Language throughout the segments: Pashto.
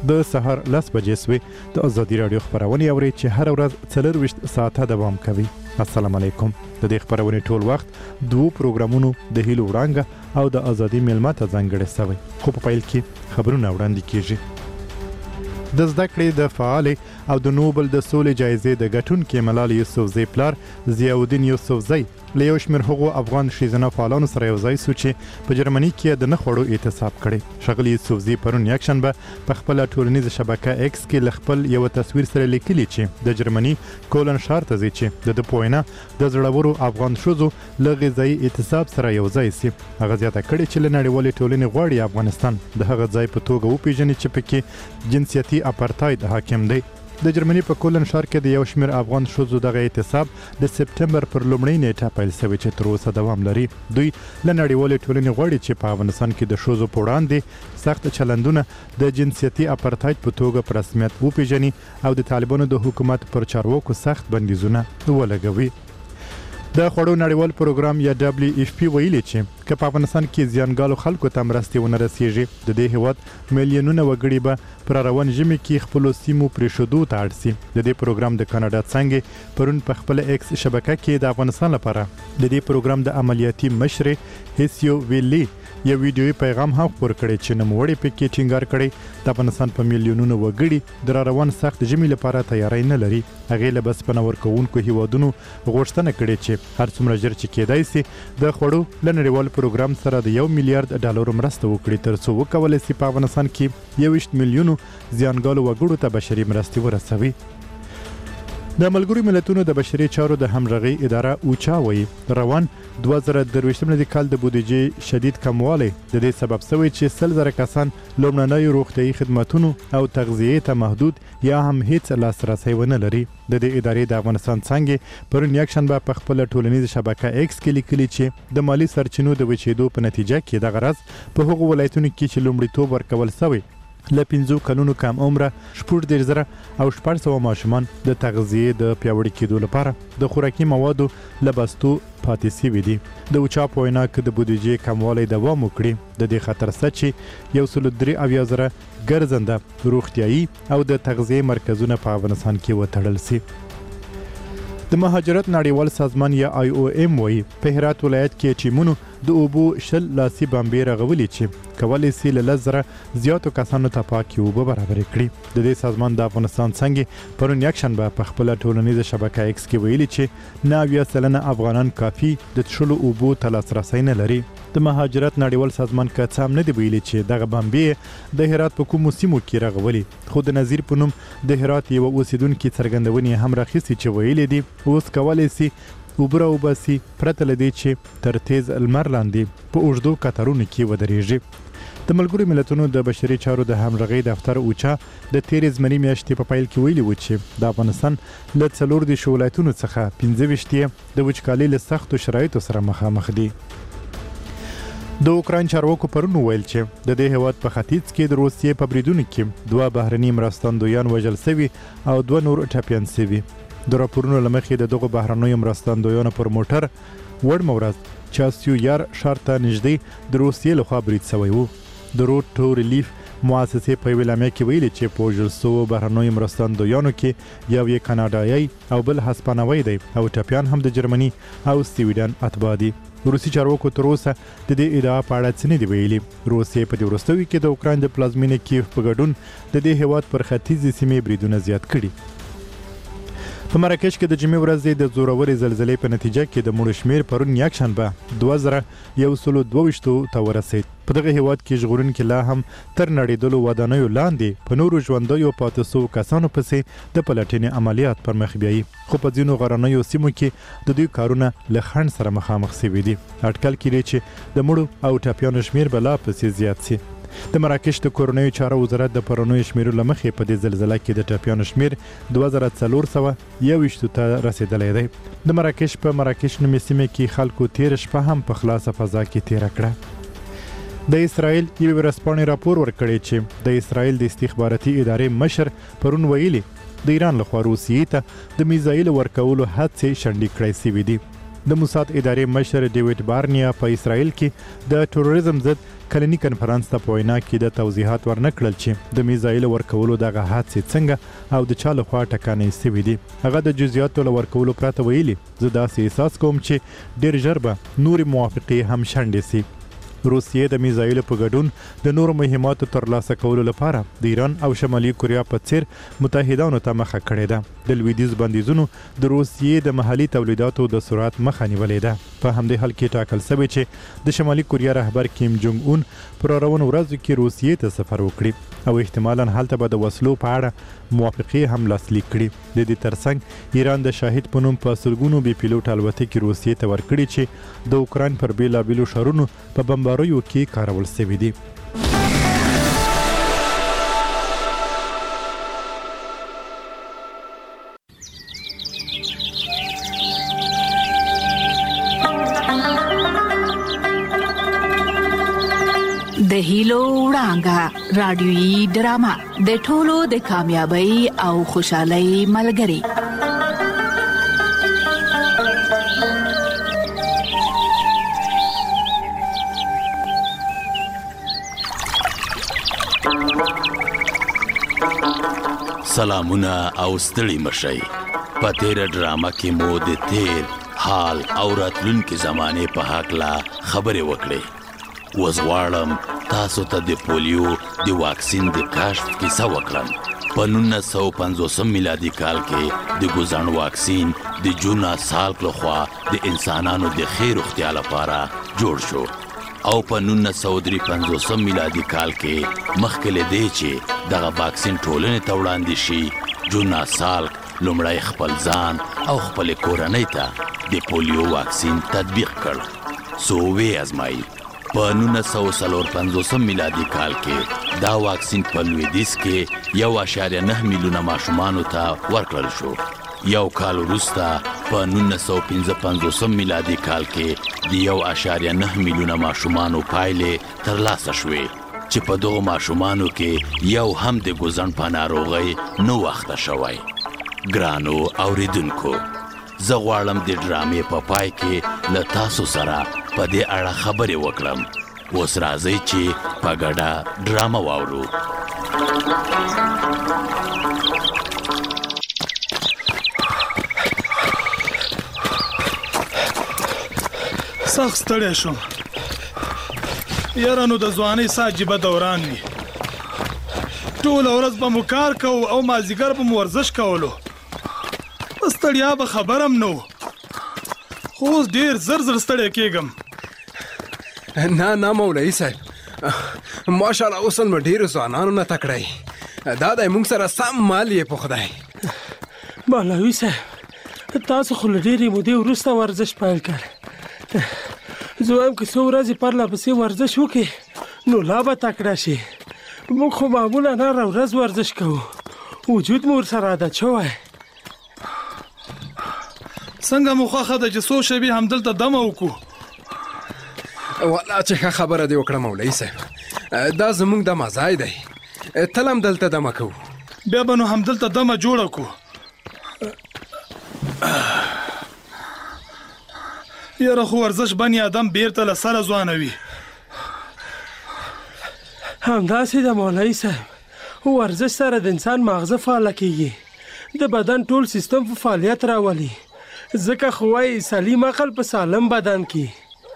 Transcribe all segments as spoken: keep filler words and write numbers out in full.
د سهار لس بجې سوې د ازادي راډیو خپرونې اورئ چې هره ورځ څلرویشت ساعته دوام کوي. السلام علیکم. د دې خپرونې ټول وخت دوو پروګرامونو د هیلو وړانګه او د ازادي میلمه ته ځانګړی سوی، خو په پیل کې خبرونه وړاندې کیږي. د زده کړې د فعالې او د نوبل د سولې جایزې د ګټونکي ملال یوسفزۍ پلار ضیاءالدین یوسفزۍ له یو شمېر هغو افغان ښځینه فعالانو سره یو ځای سو چې په جرمني کې د نه خوړو اعتصاب کړی. ښاغلي یوسفزۍ پرون یکشنبه په خپله ټولنیزه شبکه ایکس کې له خپل یوه تصویر سره لیکلي چې د جرمني کولن ښار ته ځي چې د ده په وینا د زړورو افغان ښځو له غذایي اعتصاب سره یو ځای سي. هغه زیاته کړې چې له نړیوالې ټولنې غواړي افغانستان د هغه ځای په توګه وپېژني چې پکې جنسیتي اپارتاید حاکم دی. د جرمني په کولن ښار کې د یو شمېر افغان ښځو دغه اعتصاب د سپټمبر پر لومړۍ نیټه پیل شوی چې تر اوسه دوام لري. دوی له نړیوالې ټولنې غواړي چې په افغانستان کې د ښځو په وړاندې سخت چلندونه د جنسیتي اپارتاید په توګه په رسمیت وپېژني او د طالبانو د حکومت پر چارواکو سخت بندیزونه ولګوي. د خوړو نړیوال پروګرام یا دبلیو ایف پی ویلي چې که په افغانستان کې زیانګالو خلکو ته مرستې ونه رسیږي د دې هیواد میلیونونه وګړي به پر روان ژمي کې خپلو سیمو پرېښودو ته اړ سي. د دې پروګرام د کاناډا څانګې پرون په خپله ایکس شبکه کې د افغانستان لپاره د دې پروګرام د عملیاتي مشرې هیسیو ویلي یو ویډیویي پیغام هم خپور کړی چې نوموړي پکې ټینګار کړی د افغانستان په میلیونونو وګړي د را روان سخت ژمي لپاره تیاری نه لري. هغې له بسپنه ورکوونکو هیوادونو غوښتنه کړې چې هر څومره ژر چې کېدای سي د خوړو له نړیوال پروګرام سره د یو میلیارډ ډالرو مرسته وکړي تر څو وکولی سي په افغانستان کې یوویشت میلیونو زیانګالو وګړو ته بشري مرستې ورسوي. د ملګرو ملتونو د بشري چارو د همغږۍ اداره اوچا وایي روان دوه زره درویشتم کال د بودیجې شدید کموالی د دې سبب شوی چې سل زره کسان لومړنیو روغتیایي خدمتونو او تغذیې ته محدود یا هم هیڅ لاسرسی ونه لري. د دې ادارې د افغانستان څانګې پرون یکشنبه په خپله ټولنیزه شبکه ایکس کې لیکلي چې د مالي سرچینو د وچېدو په نتیجه کې دغه راز په هغو ولایتونو کې چې لومړیتوب ورکول سوی له پنځو کلونو کم عمره شپږ دېرش زره او شپږ سوه ماشومان د تغذیې د پیاوړي کېدو لپاره د خوراکي موادو له بستو پاتې سوي دي. د اوچا په وینا که د بودیجې کموالی دوام وکړي د دې خطر شته چې یو سل درې اویا زره ګرځنده روغتیایي او د تغذیې مرکزونه په افغانستان کې وتړل سي. د مهاجرت نړیوال سازمان یا آی او ایم وایي په هرات ولایت کې ټیمونو د اوبو شل لاسي بمبې رغولي چې کولی سي له لس زره زیاتو کسانو ته پاکې اوبه برابرې کړي. د دې سازمان د افغانستان څانګې پرون یکشنبه په خپله ټولنیزه شبکه ایکس کې ویلي چې نه اویا سلنه افغانان کافي د څښلو اوبو ته لاسرسی نه لري. د مهاجرت نړیوال سازمان که څه هم نه دی ویلي چې دغه بمبې د هرات په کومو سیمو کې رغولي، خو د نظیر په نوم د هرات یوه اوسیدونکي څرګندونې هم راخیستې چې ویلي دي اوس کولی سي اوبه راوباسي پرته له دې چې تر تیز لمر لاندې په اوږدو کتارونو کې ودرېږي. د ملګرو ملتونو د بشري چارو د همغږۍ دفتر اوچا د تیرې زمري میاشتې په پیل کې ویلي و چې د افغانستان له څلور دېرشو ولایتونو څخه پنځه ویشت یې د وچکالۍ له سختو شرایطو سره مخامخ دي. د اوکراین چارواکو پرون وویل چې د دې هیواد په ختیځ کې د روسیې په بریدونو کې دوه بهرني مرستندویان وژل سوي او دوه نور ټپیان سوي. د راپورونو له مخې د دغو بهرنیو مرستندویانو پر موټر وړمه ورځ چاسیو یار ښار ته نږدې د روسیې لخوا برید سوی و. د روډ ټو ریلیف مؤسسې په یوې اعلامیه کې ویلي چې په وژل سوو بهرنیو مرستندویانو کې یو یې کاناډایي او بل هسپانوی دی او ټپیان هم د جرمني او سویډن اتباع دي. روسي چارواکو تر اوسه د دې ادعا په اړه څه نه دي ویلي. روسیې په دې وروستیو کې د اوکراین د پلازمینې کیف په ګډون د دې هیواد پر ختیځې سیمې بریدونه زیات کړي. په مراکش کې د جمعې ورځې د زورورې زلزلې په نتیجه کې د مړو شمېر پرون یکشنبه دوه زره یو سلو دوه ویشتو ته ورسېد. په دغه هیواد کې ژغورونکي لا هم تر نړېدلو ودانیو لاندې په نورو ژوندیو پاتې سوو کسانو پسې د پلټنې عملیات پر مخ بیایي، خو په ځینو غرنیو سیمو کې د دوی کارونه له خنډ سره مخامخ سوي دي. اټکل کېږي چې د مړو او ټپیانو شمېر به لا پسې زیات سي. د مراکش د کورنیو چارو وزارت د پرونیو شمیرو له مخې په دې زلزله کې د ټپیانو شمیر دوه زره څلور سوه یوویشتو ته رسېدلی دی. د مراکش په مراکش نومې سیمې کې خلکو تېره شپه هم په خلاصه فضا کې تېره کړه. د اسرائیل یوې ورځپاڼې راپور ورکړی چې د اسرائیل د استخباراتي ادارې مشر پرون ویلي د ایران لخوا روسیې ته د میزایلو ورکولو هڅې شنډې کړی سوي دي. د موساد ادارې مشر ډیوډ بارنیا په اسرائیل کې د تروریزم ضد کلنی کنفرانس ته په وینا کې د توضیحات ورنکړل چې د میزایل ورکولو دغه حادثې څنګه او د چا لخوا ټکانې سوي دي. هغه د جزئیاتو له ورکولو پرته ویلي زه داسې احساس کوم چې ډېر ژر به نورې موافقې هم شنډې سي. روسیې د میزایل په ګډون د نورو مهماتو ترلاسه کولو لپاره د ایران او شمالي کوریا په څیر متحدانو ته مخه کړې ده. د لویدیځ بندیزونو د روسیې د محلي تولیداتو د سرعت مخه نیولې ده. په همدې حال کې ټاکل شوی چې د شمالي کوریا رهبر کیم جونګ اون پر راروانو ورځو کې روسیې ته سفر وکړي او احتمالاً هلته به د وسلو په اړه موافقې هم لاسلیک کړي. د دې ترڅنګ ایران د شاهد په نوم په سلګونو بې پیلوټ الوتکې روسیې ته ورکړي چې د اوکراین پر بیلابیلو ښارونو په بمباریو کې کارول شوي دي. د هیلو وړانګه رادیويي ډرامه د ټولو د کامیابی او خوشحالۍ ملګری. سلامونه او ستړي مشئ. په تیره ډرامه کې مو د تیر حال او راتلونکي زمانې په هکله خبرې وکړې. اوس غواړم تاسو ته د پولیو د واکسین د کشف کیسه وکړم. په نولس سوه پنځوسم میلادي کال کې د ګوزن واکسین د جونا سالک لخوا د انسانانو د ښې روغتیا لپاره جوړ شو او په نولس سوه درې پنځوسم میلادي کال کې مخکې له دې چې دغه واکسین ټولنې ته وړاندې شي جونا سالک لومړی خپل ځان او خپل کورنۍ ته د پولیو واکسین تطبیق کړ. سو وی ازمایي. په نولس سوه څلور پنځوسم میلادي کال کې دا واکسین په لویدیځ کې یو اعشاریه نه میلیونه ماشومانو ته ورکړل شو. یو کال وروسته په نولس سوه پنځه پنځوسم میلادي کال کې د یو اعشاریه نه میلیونه ماشومانو پایلې ترلاسه شوې چې په دغو ماشومانو کې یو هم د ګوزن په ناروغۍ نه واخته شوی. ګرانو اوریدونکو، زه غواړم د ډرامې په پای کې له تاسو سره په دې اړه خبرې وکړم. اوس راځئ چې په ګډه ډرامه واورو. سخت ستړی شوم. یاره نو د ځوانۍ څه عجیبه دوران وي. ټوله ورځ به مو کار کوو او مازدیګر به مو ورزش کولو. په ستړیا به خبرم نه و، خو اوس ډېر زر زر ستړی کېږم. نه نه مولوي صاحب، ماشاءالله اوس مو ډېرو ځوانانو نه تکړی. دا دی موږ سره سم مال یې په خدای. مولوي صاحب، تاسو خو له ډېرې مودې وروسته ورزش پیل کړ. زه وایم که څو ورځې پرله پسې ورزش وکړې نو لا به تکړه شي. موږ خو معمولا هره ورځ ورزش کوو، وجود مو ورسره عادت شوی. څنګه مو خوښه ده چې څو شېبې همدلته دمه وکړو؟ والله چې ښه خبره دې وکړه مولوي صاحب، دا زموږ دمه ځای دی، تل هم دلته دمه کوو. بیا به نو همدلته دمه جوړه کړو. یاره خو ورزش بني آدم بیرته له سره ځوانوي. همداسې د مولوي صاحب، ورزش سره د انسان ماغزه فعاله کېږي، د بدن ټول سیستم په فعالیت راولي. ځکه خو وایي سلیم عقل په سالم بدن کې.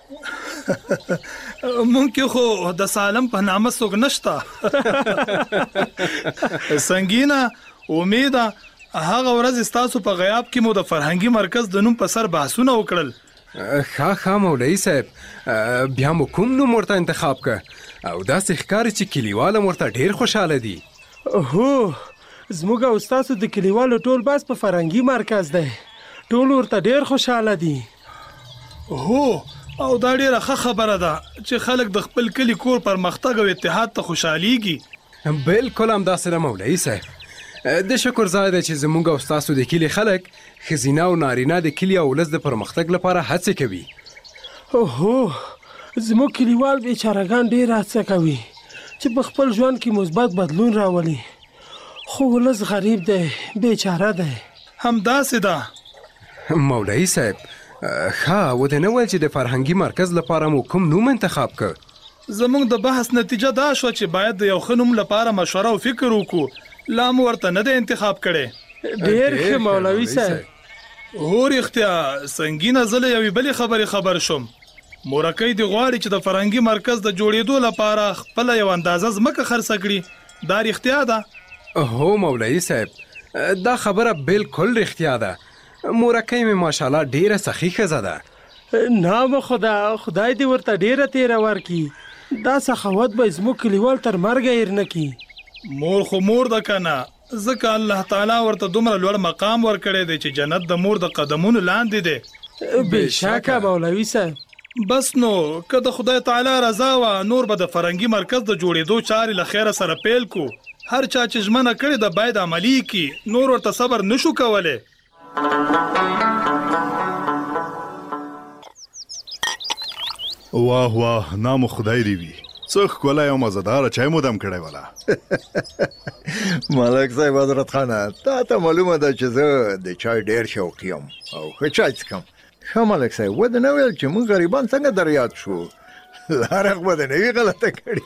مونږ کې خو د سالم په نامه څوک نشته. سنګینه امیده هغه ورځ ستاسو په غیاب کې مو د فرهنګي مرکز د نوم په سر بحثونه وکړل. ښه ښه مولوي صاحب، بیا مو کوم نوم ورته انتخاب که او داسې ښکاري چې کلیوال ورته ډېر خوشحاله دي. هو، زموږ او ستاسو د کلیوالو ټول بحث په فرهنګي مرکز دی، ټول ورته ډېر خوشحاله دي. هو، او دا ډېره ښه خبره ده چې خلک د خپل کلي کور پرمختګ او اتحاد ته خوشحالیږي. بالکل همداسې ده مولوي صاحب. د شکر ځای دی چې زموږ او ستاسو د کلي خلک ښځینه او نارینه د کلي او ولس د پرمختګ لپاره هڅې کوي. هو، زموږ کلیوال بیچارهګان ډېر هڅه کوي چې په خپل ژوند کې مثبت بدلون راولي، خو ولس غریب دی، بیچاره دی. همداسې ده مولوي صاحب. ښه و دې نه ویل چې د فرهنګي مرکز لپاره مو کوم نوم انتخاب کړ؟ زموږ د بحث نتیجه دا شوه چې باید د یو ښه نوم لپاره مشوره او فکر وکړو، لا مو ورته نه دی انتخاب کړی. ډېر ښه مولوي صاحب. هو رښتیا سنګینه زه له یوې بلې خبرې خبر شوم. مورکۍ دې غواړي چې د فرهنګي مرکز د جوړېدو لپاره خپله یو اندازه ځمکه خرڅه کړي. دا رښتیا ده؟ هو مولوي صاحب دا خبره بالکل رښتیا ده. مورکۍ مې ماشاءالله ډېره سخي ښځه ده. نام خدا خدای دې ورته ډېره تیره ورکړي. دا سخاوت به زموږ کلیوال تر مرګه هېر نه کړي. مور خو مور ده که نه، ځکه الله تعالی ورته دومره لوړ مقام ورکړی دی چې جنت د مور د قدمونو لاندې دی. بېشکه مولوي صاحب. بس نو که د خدای تعالی رضا وه نور به د فرهنګي مرکز د جوړېدو چارې له خیره سره پیل کو. هر چا چې ژمنه کړې ده باید عملي کړي، نور ورته صبر نشو کولی. واه واه نامو خدای دی وي، څه ښکلی او مزهداره چای مو دم کړی وله. ملک صاحب حضرت خانه تا ته معلومه ده چې زه د چای ډېر شوقي یم او ښه چای څښم. ښه ملک صاحب ودې نه ویل چې موږ غریبان څنګه در یاد شو؟ لاره خو به دې نه وي غلطه کړې.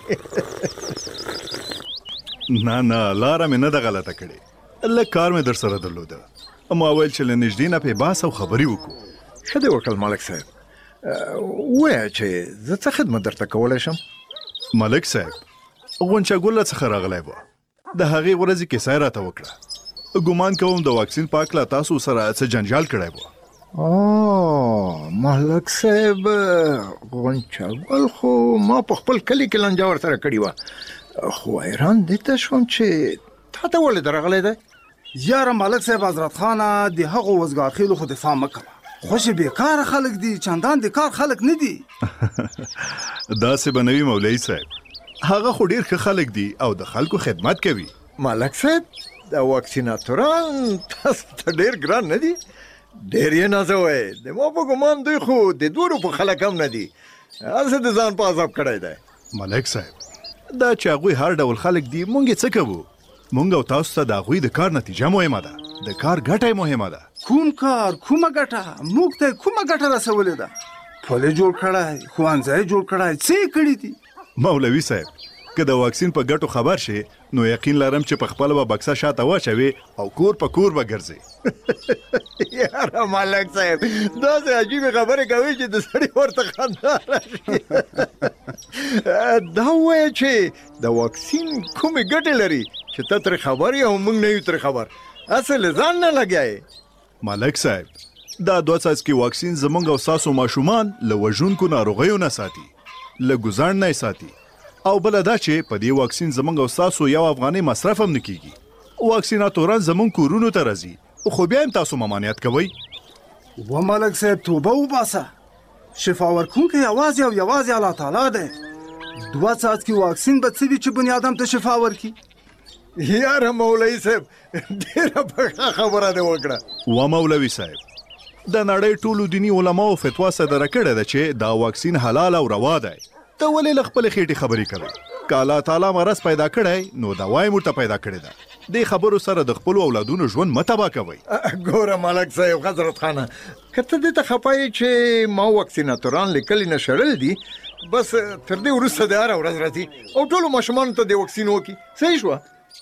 نه نه لاره مې نه ده غلطه کړې، لږ کار مې در سره درلوده. ما ویل چې له نږدې نه پې بحث او خبرې وکړو. ښه دې وکړل ملک صاحب. ووایه چې زه څه خدمت درته کولی شم؟ ملک صاحب غونچه ګله څخه راغلی وه، د هغې ورځې کیسه یې راته وکړه. ګمان کوم د واکسین په هکله تاسو سره څه جنجال کړی وه. او ملک صاحب غونچه ګل خو ما په خپل کلي کې لانجه ورسره کړې وه، خو حیران دې ته شوم چې تا ته ولې درغلی دی؟ یاره ملک صاحب حضرت خانه د هغو وزګارخېلو خو دفاع مه کوه، خوشې بېکاره خلک دي، چندان د کار خلک نه دي. داسې به نه وي مولوي صاحب، هغه خو ډېر ښه خلک دي او د خلکو خدمت کوي. ملک صاحب د واکسیناتوران تاسو ته ډېر ګران نه دي؟ ډېر یې نازوئ، د ما په ګمان دوی خو د دوه روپو خلک هم نه دي، هسې د ځان په عذاب کړی دی. ملک صاحب دا چې هغوی هر ډول خلک دي مونږ یې څه کوو؟ مونږ او تاسو ته د هغوی د کار نتیجه مهمه ده، د کار ګټه مهمه ده. کوم کار کومه ګټه موږ ته کومه ګټه رسولې ده؟ پل یې جوړ کړی، ښوونځی یې جوړ کړی، څه یې کړي دي؟ مولوي صاحب که د واکسین په ګټو خبر شي نو یقین لرم چې په خپله به بکسه شاته واچوي او کور په کور به ګرځي. یاره ملک صاحب داسې عجیبې خبرې کوي چې د سړي ورته خندا راشي. دا ووایه چې د واکسین کومې ګټې لري چې ته ترې خبر یې او موږ نه یو ترې خبر، هسې له ځان نه لګیایې. ملک صاحب دا دوه څاڅکي واکسین زموږ او ستاسو ماشومان له وژونکو ناروغیو نه ساتي، له ګزاڼ نه یې ساتي، او بله دا چې په دې واکسین زموږ او ستاسو یو افغانۍ مصرف هم نه کیږي. واکسیناتوران زموږ کورونو ته راځي خو بیا هم تاسو ممانعت کوئ. و ملک صاحب توبه وباسه، شفا ورکوونکی یوازې او یوازې الله تعالی دی. دوه څاڅکي واکسین به څه وي چې بني ادم ته شفا ورکړي؟ یاره مولوي صاحب ډېره پخه خبره دې وکړه. و مولوي صاحب د نړۍ ټولو دیني علماو فتوا صدره کړې ده چې دا واکسین حلال او روا دی. ته ولې له خپلې خېټې خبرې کوې؟ که الله تعالی مرض پیدا کړی نو دوا یې موږ ته پیدا کړې ده. دې خبرو سره د خپلو اولادونو ژوند مه تباه کوئ. ګوره ملک صاحب حضرت خانه که ته دې ته خفه یې چې ما واکسیناتوران له کلي نه شړل دي، بس تر دې وروسته د هره ورځ راځي او ټولو ماشومانو ته د واکسین وکړي. صحیح شوه؟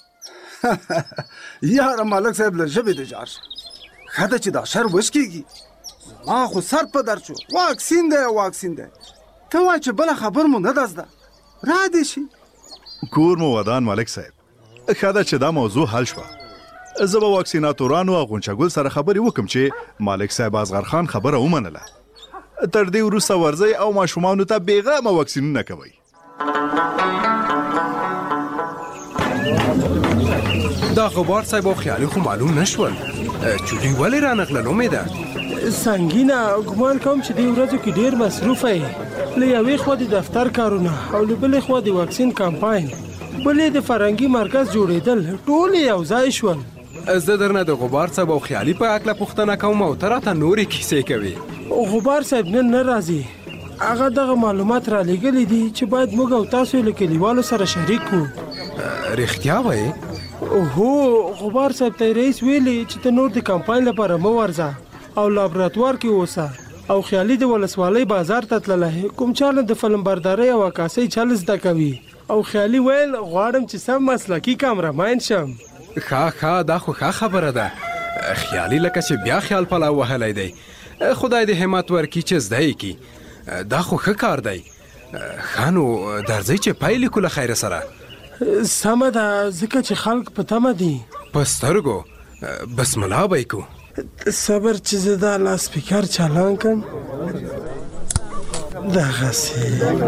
یاره ملک صاحب له ژبې د جار شه، ښه ده چې دا شر وشکېږي. ما خو سر په درد شو، واکسین دی واکسین دی، ته وایه چې بله خبر مو نه ده زده، را دې شي. کور مو ودان ملک صاحب، ښه ده چې دا موضوع حل شوه. زه به واکسیناتورانو او غونچهګل سره خبرې وکړم چې ملک صاحب اصغر خان خبره ومنله. تر دې وروسته ورځئ او ماشومانو ته بېغمه واکسینونه کوئ. دا غبار صاحب او خیالي خو معلوم نشول، چولي ولې رانغلل؟ امیده سنګینه ګمان کوم چې دې ورځو کې ډېر مصروفه یې، له یوې خوا د دفتر کارونه او له بلې خوا د واکسین کمپاین، بلې د فرهنګي مرکز جوړېدل، ټول یو ځای شول. زه درنه د غبار صاحب او خیالي په هکله پوښتنه کوم او ته راته نورې کیسې کوې. غبار صاحب نن نه راځي، هغه دغه معلومات را لېږلي دي چې باید موږ او تاسو له کلیوالو سره شریک کړو. رښتیا وایې؟ هو غبار صاحب ته رئیس ویلي چې ته نور د کمپاین لپاره مه ورځه او لابراتوار کې اوسه، او خیالي د ولسوالۍ بازار ته تللی. کوم چاله د فلم بردارۍ او عکاسۍ چل زده کوي او خیالي ویل غواړم چې سم مسلکي کامرمین شم. ښه ښه دا خو ښه خبره ده. خیالي لکه چې بیا خیال پلاو وهلی دی. خدای دې همت ورکړي چې زده یې کړي. دا خو ښه کار دی. ښه نو درځئ چې پیل کړو له خیره سره. سمه ده ځکه چې خلک په تمه دي. په سترګو بسم الله به یې کوو. صبر چې زه دا لاسپیکر چالان کړم. دغسې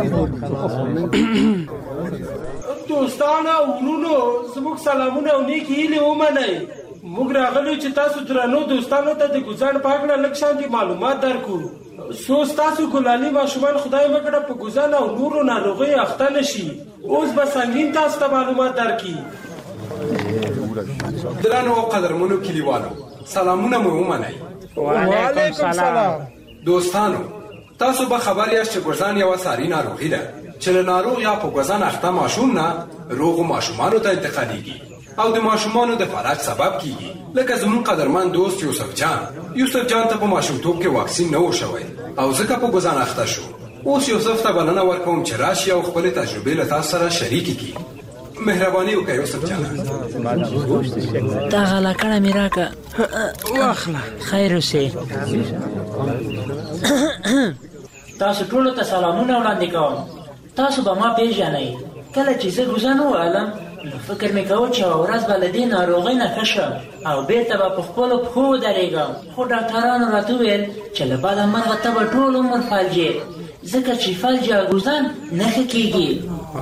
دوستانو ورونو زموږ سلامونه او نیکې هیلې ومنئ. موږ راغلو چې تاسو درنو دوستانو ته د ګوزاڼ په هکله لږ شانتې معلومات درکړو. څو ستاسو ګلالي ماشومان خدای وکړه په ګوزاڼ او نورو ناروغیو اخته نه شي. اوس به سنګین تاسو ته معلومات درکړي. درنو او قدرمنو کلیوالو سلامونه مو ومنئ. وعلیکم سلام. دوستانو تاسو به خبر یاست چې ګوزاڼ یوه ساري ناروغي ده چې له ناروغ یا په ګوزاڼ اخته ماشوم نه روغو ماشومانو ته انتقالیږي او د ماشومانو د فلج سبب کیږي. لکه زموږ قدرمن دوست یوسف جان. یوسف جان ته په ماشومتوب کې واکسین نه و شوی او ځکه په ګوزاڼ اخته شو. اوس یوسف ته بلنه ورکوم چې راشي او خپلې تجربې له تاسو سره شریکې کړي. مهرباني وکړئ یوسف جان. دغه لکړه مې راکړه. واخله. خیر اوسې. تاسو ټولو ته سلامونه وړاندې کوم. تاسو به ما پیژنئ. کله چې زه ګوزاڼ ووهلم نو فکر مې کوه چې یوه ورځ به له دې ناروغۍ نه ښه شم او بېرته به په خپلو پښو ودرېږم. خو ډاکټرانو راته وویل چې له بده مرغه ته به ټول عمر فلجې ځکه چې فلج یا ګوزاڼ نه ښه کېږي.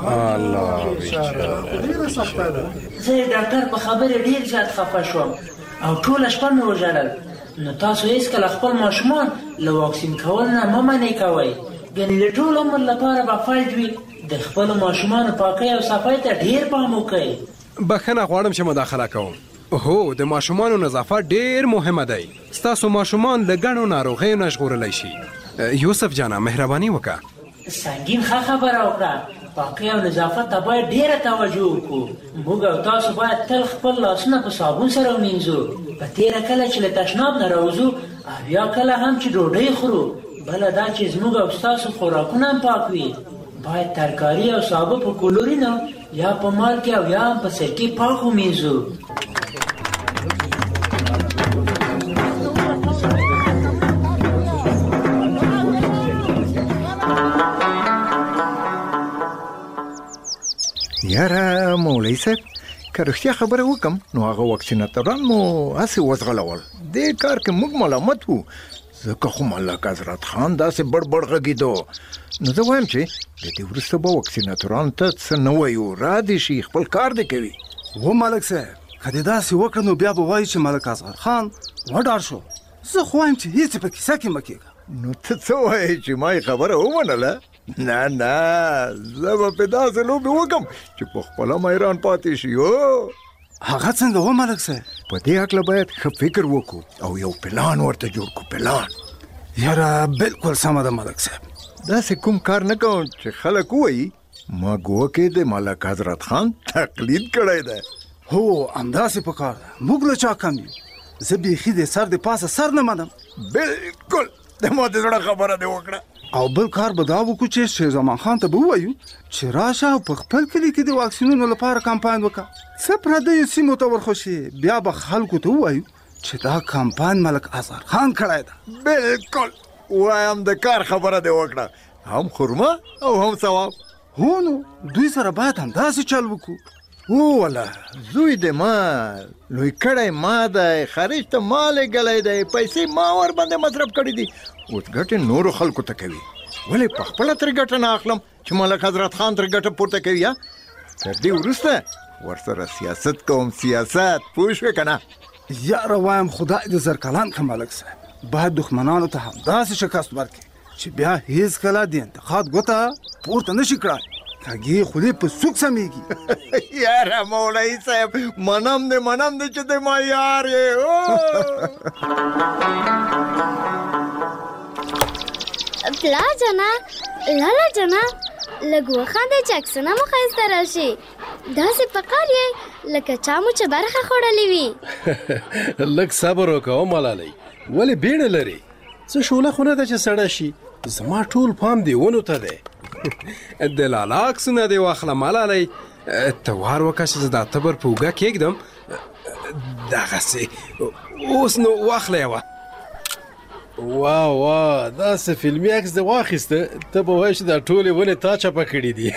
زه د ډاکټر په خبرې ډېر زیات خفه شوم او ټوله شپه مې وژړل. نو تاسو هېڅکله خپل ماشومان له واکسین کول نه مه منې کوئ. ګنې د ټول عمر لپاره به فلج وي. د خپلو ماشومانو پاکۍ او صفای ته ډېر پام وکئ. بخښنه غواړم چې مداخله کوم. هو د ماشومانو نظافت ډېر مهمه دی. ستاسو ماشومان له ګڼو ناروغیو نه ژغورلی شي. یوسف جانه مهرباني وکړه. سنګین ښه خبره وکړه. پاکۍ او نظافت ته باید ډېره توجه وکړو. موږ او تاسو باید تل خپل لاسونه په صابون سره ومینځو. په تېره کله چې له تشناب نه راوځو او یا کله هم چې ډوډۍ خورو. بله دا چې زموږ او ستاسو خوراکونه هم پاک وي. باید ترکاري او سابه په کلورینو یا په مالګې او یا هم په سرکې پاک ومینځو. یاره مولوي صاحب که رښتیا خبره وکم نو هغه واکسیناتوران مو هسې وځغلول. دې کار کې موږ ملامت وو ځکه خو ملک حضرت خان داسې بړ بړ غږېدو. نو زه وایم چې د دې وروسته به واکسیناتورانو ته څه نه وایو. را دې شي خپل کار دې کوي. و ملک صاحب که دې داسې وکړه نو بیا به وایي چې ملک اصغر خان وډار شو. زه خو وایم چې هېڅ په کیسه کې مه کېږه. نو ته څه وایې چې ما یې خبره ومنله؟ نه نه زه به پې داسې لوبې وکړم چې په خپله میران پاتې شي. او هغه څنګه و ملک صاحب؟ په دې هکله باید ښه فکر وکړو او یو پلان ورته جوړ کړو. پلان یاره بالکل سمه ده ملک صاحب. داسې کوم کار نه کوم چې خلک ووایي ما ګوکې د ملک حضرت خان تقلید کړی دی. هو همداسې په کار ده. موږ له چا کم یو. زه بیخي د سر د پاسه سر نه منم. بالکل د ما د زړه خبره دې وکړه. او بل کار به دا وکړو چې شیر زمان خان ته به ووایو چې راشه او په خپل کلي کې د واکسینونو لپاره کمپاین وکړه. څه پردیو سیمو ته ورخوشي بیا به خلکو ته ووایو چې دا کمپاین ملک اصغر خان کړی ده. بالکل وایم د کار خبره دې وکړه. هم خرما او هم ثواب. هو نو دوی سره باید همداسې چل وکړو. او والا زوی د ما لوی کړی ما دی. خارج ته ما لېږلی دی. پیسې ما ور باندې مصرف کړي دي. اوس ګټې نورو خلکو ته کوي. ولې په خپله ترې ګټه نه اخلم چې ملک حضرت خان ترې ګټه پورته کوي. یا تر دې وروسته ورسره سیاست کوم. سیاست پوه شوې که نه؟ یاره وایم خدای دې زرکلان کړه ملک صاحب. باید دښمنانو ته همداسې شکست ورکړي چې بیا هېڅکله د انتقاد ګوته پورته نه شي کړی. کږې خولې په سوک سمیږي. یاره مولوي صاحب منم دې منم دې چې د ما یار یې. پلا جنا لالا جنا لږ وخانده چې عکسونه مو ښایسته راشي. داسې په کار یې لکه چا مو چې برخه خوړلې وي. لږ صبر وکړه ملالۍ. ولې بیړه لرې؟ څه شوله خو نه ده چې سړه شي. زما ټول پام دی ونو ته دی. د لالا عکسونه دې واخله ملالۍ. ته وار وکړه چې زه دا تبر په اوږه کېږدم. دغسې اوس نو واخله یوه. واه واه داسې فلمي عکس دې واخیسته، ته به وایې چې دا ټولې ونې تا چپه کړي دي.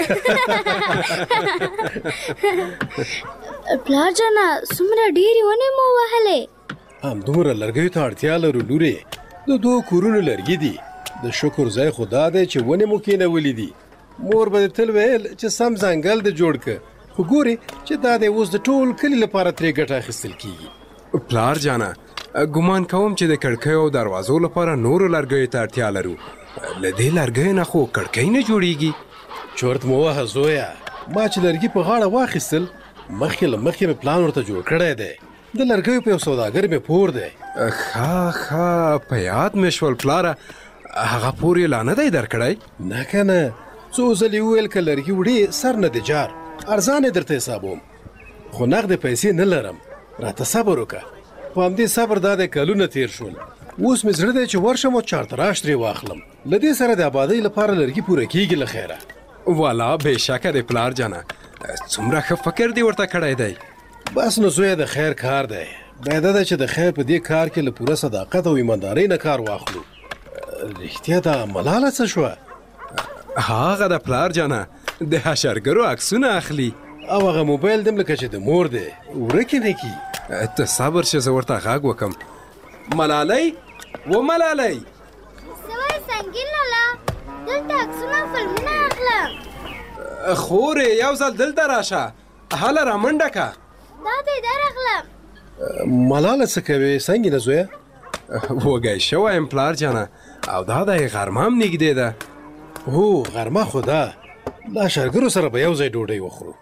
پلار جانه څومره ډېرې ونې مو وهلې؟ همدومره لرګیو ته اړتیا لرو لورې. د دوو کورونو لرګي دي. د شکر ځای خو دا دی چې ونې مو کېنولې دي. مور به دې تل ویل چې سم ځنګل دې جوړ که، خو ګورې چې دا دی اوس د ټول کلي لپاره ترې ګټه اخیستل کېږي. پلار جانه ګمان کوم چې د کړکیو او دروازو لپاره نورو لرګیو ته اړتیا لرو. له دې لرګیو نه خو کړکۍ نه جوړیږي. چورت مو وهه زویه، ما چې لرګي په غاړه واخیستل مخکې له مخکې مې پلان ورته جوړ کړی دی. د لرګیو په یو سوداګر مې پور دی. ښه ښه په یاد مې شول پلاره. هغه پور یې لا نه دی درکړی؟ نه که نه، څو ځلې وویل که لرګي وړې سر نه دی جار، ارزان یې درته حسابوم، خو نغدې پیسې نه لرم. راته صبر وکړه. په همدې صبر دا دی کلونه تیر شول. اوس مې زړه دی چې ورشم او چارتراش ترې واخلم. له دې سره د آبادۍ لپاره لرګي پوره کېږي له خیره. والا بېشکه دی پلار جانه، څومره ښه فکر دې ورته کړی دی. بس نو زویه د خیر کار دی. باید ده چې د خیر په دې کار کې له پوره صداقت او ایماندارۍ نه کار واخلو. رښتیا دا ملاله څه شوه؟ هغه د پلار جانه د حشرګرو عکسونه اخلي. او هغه موبایل دم لکه چې د مور دی ورکې نه کي. ته صبر شه، زه ورته غږ وکم. ملالۍ و ملالۍ څه وایې سنګین لالا؟ دلته عکسونه او فلمونه اخلم. خورې یو ځل دلته راشه، هله رامنډه که. دا دی درغلم. ملاله څه کوې سنګینه زویه؟ وږی شوی یم پلار جانه، او دا د غرمه هم نږدې ده. هو غرمه خو ده، له شرګرو سره به یو ځای ډوډۍ وخورو.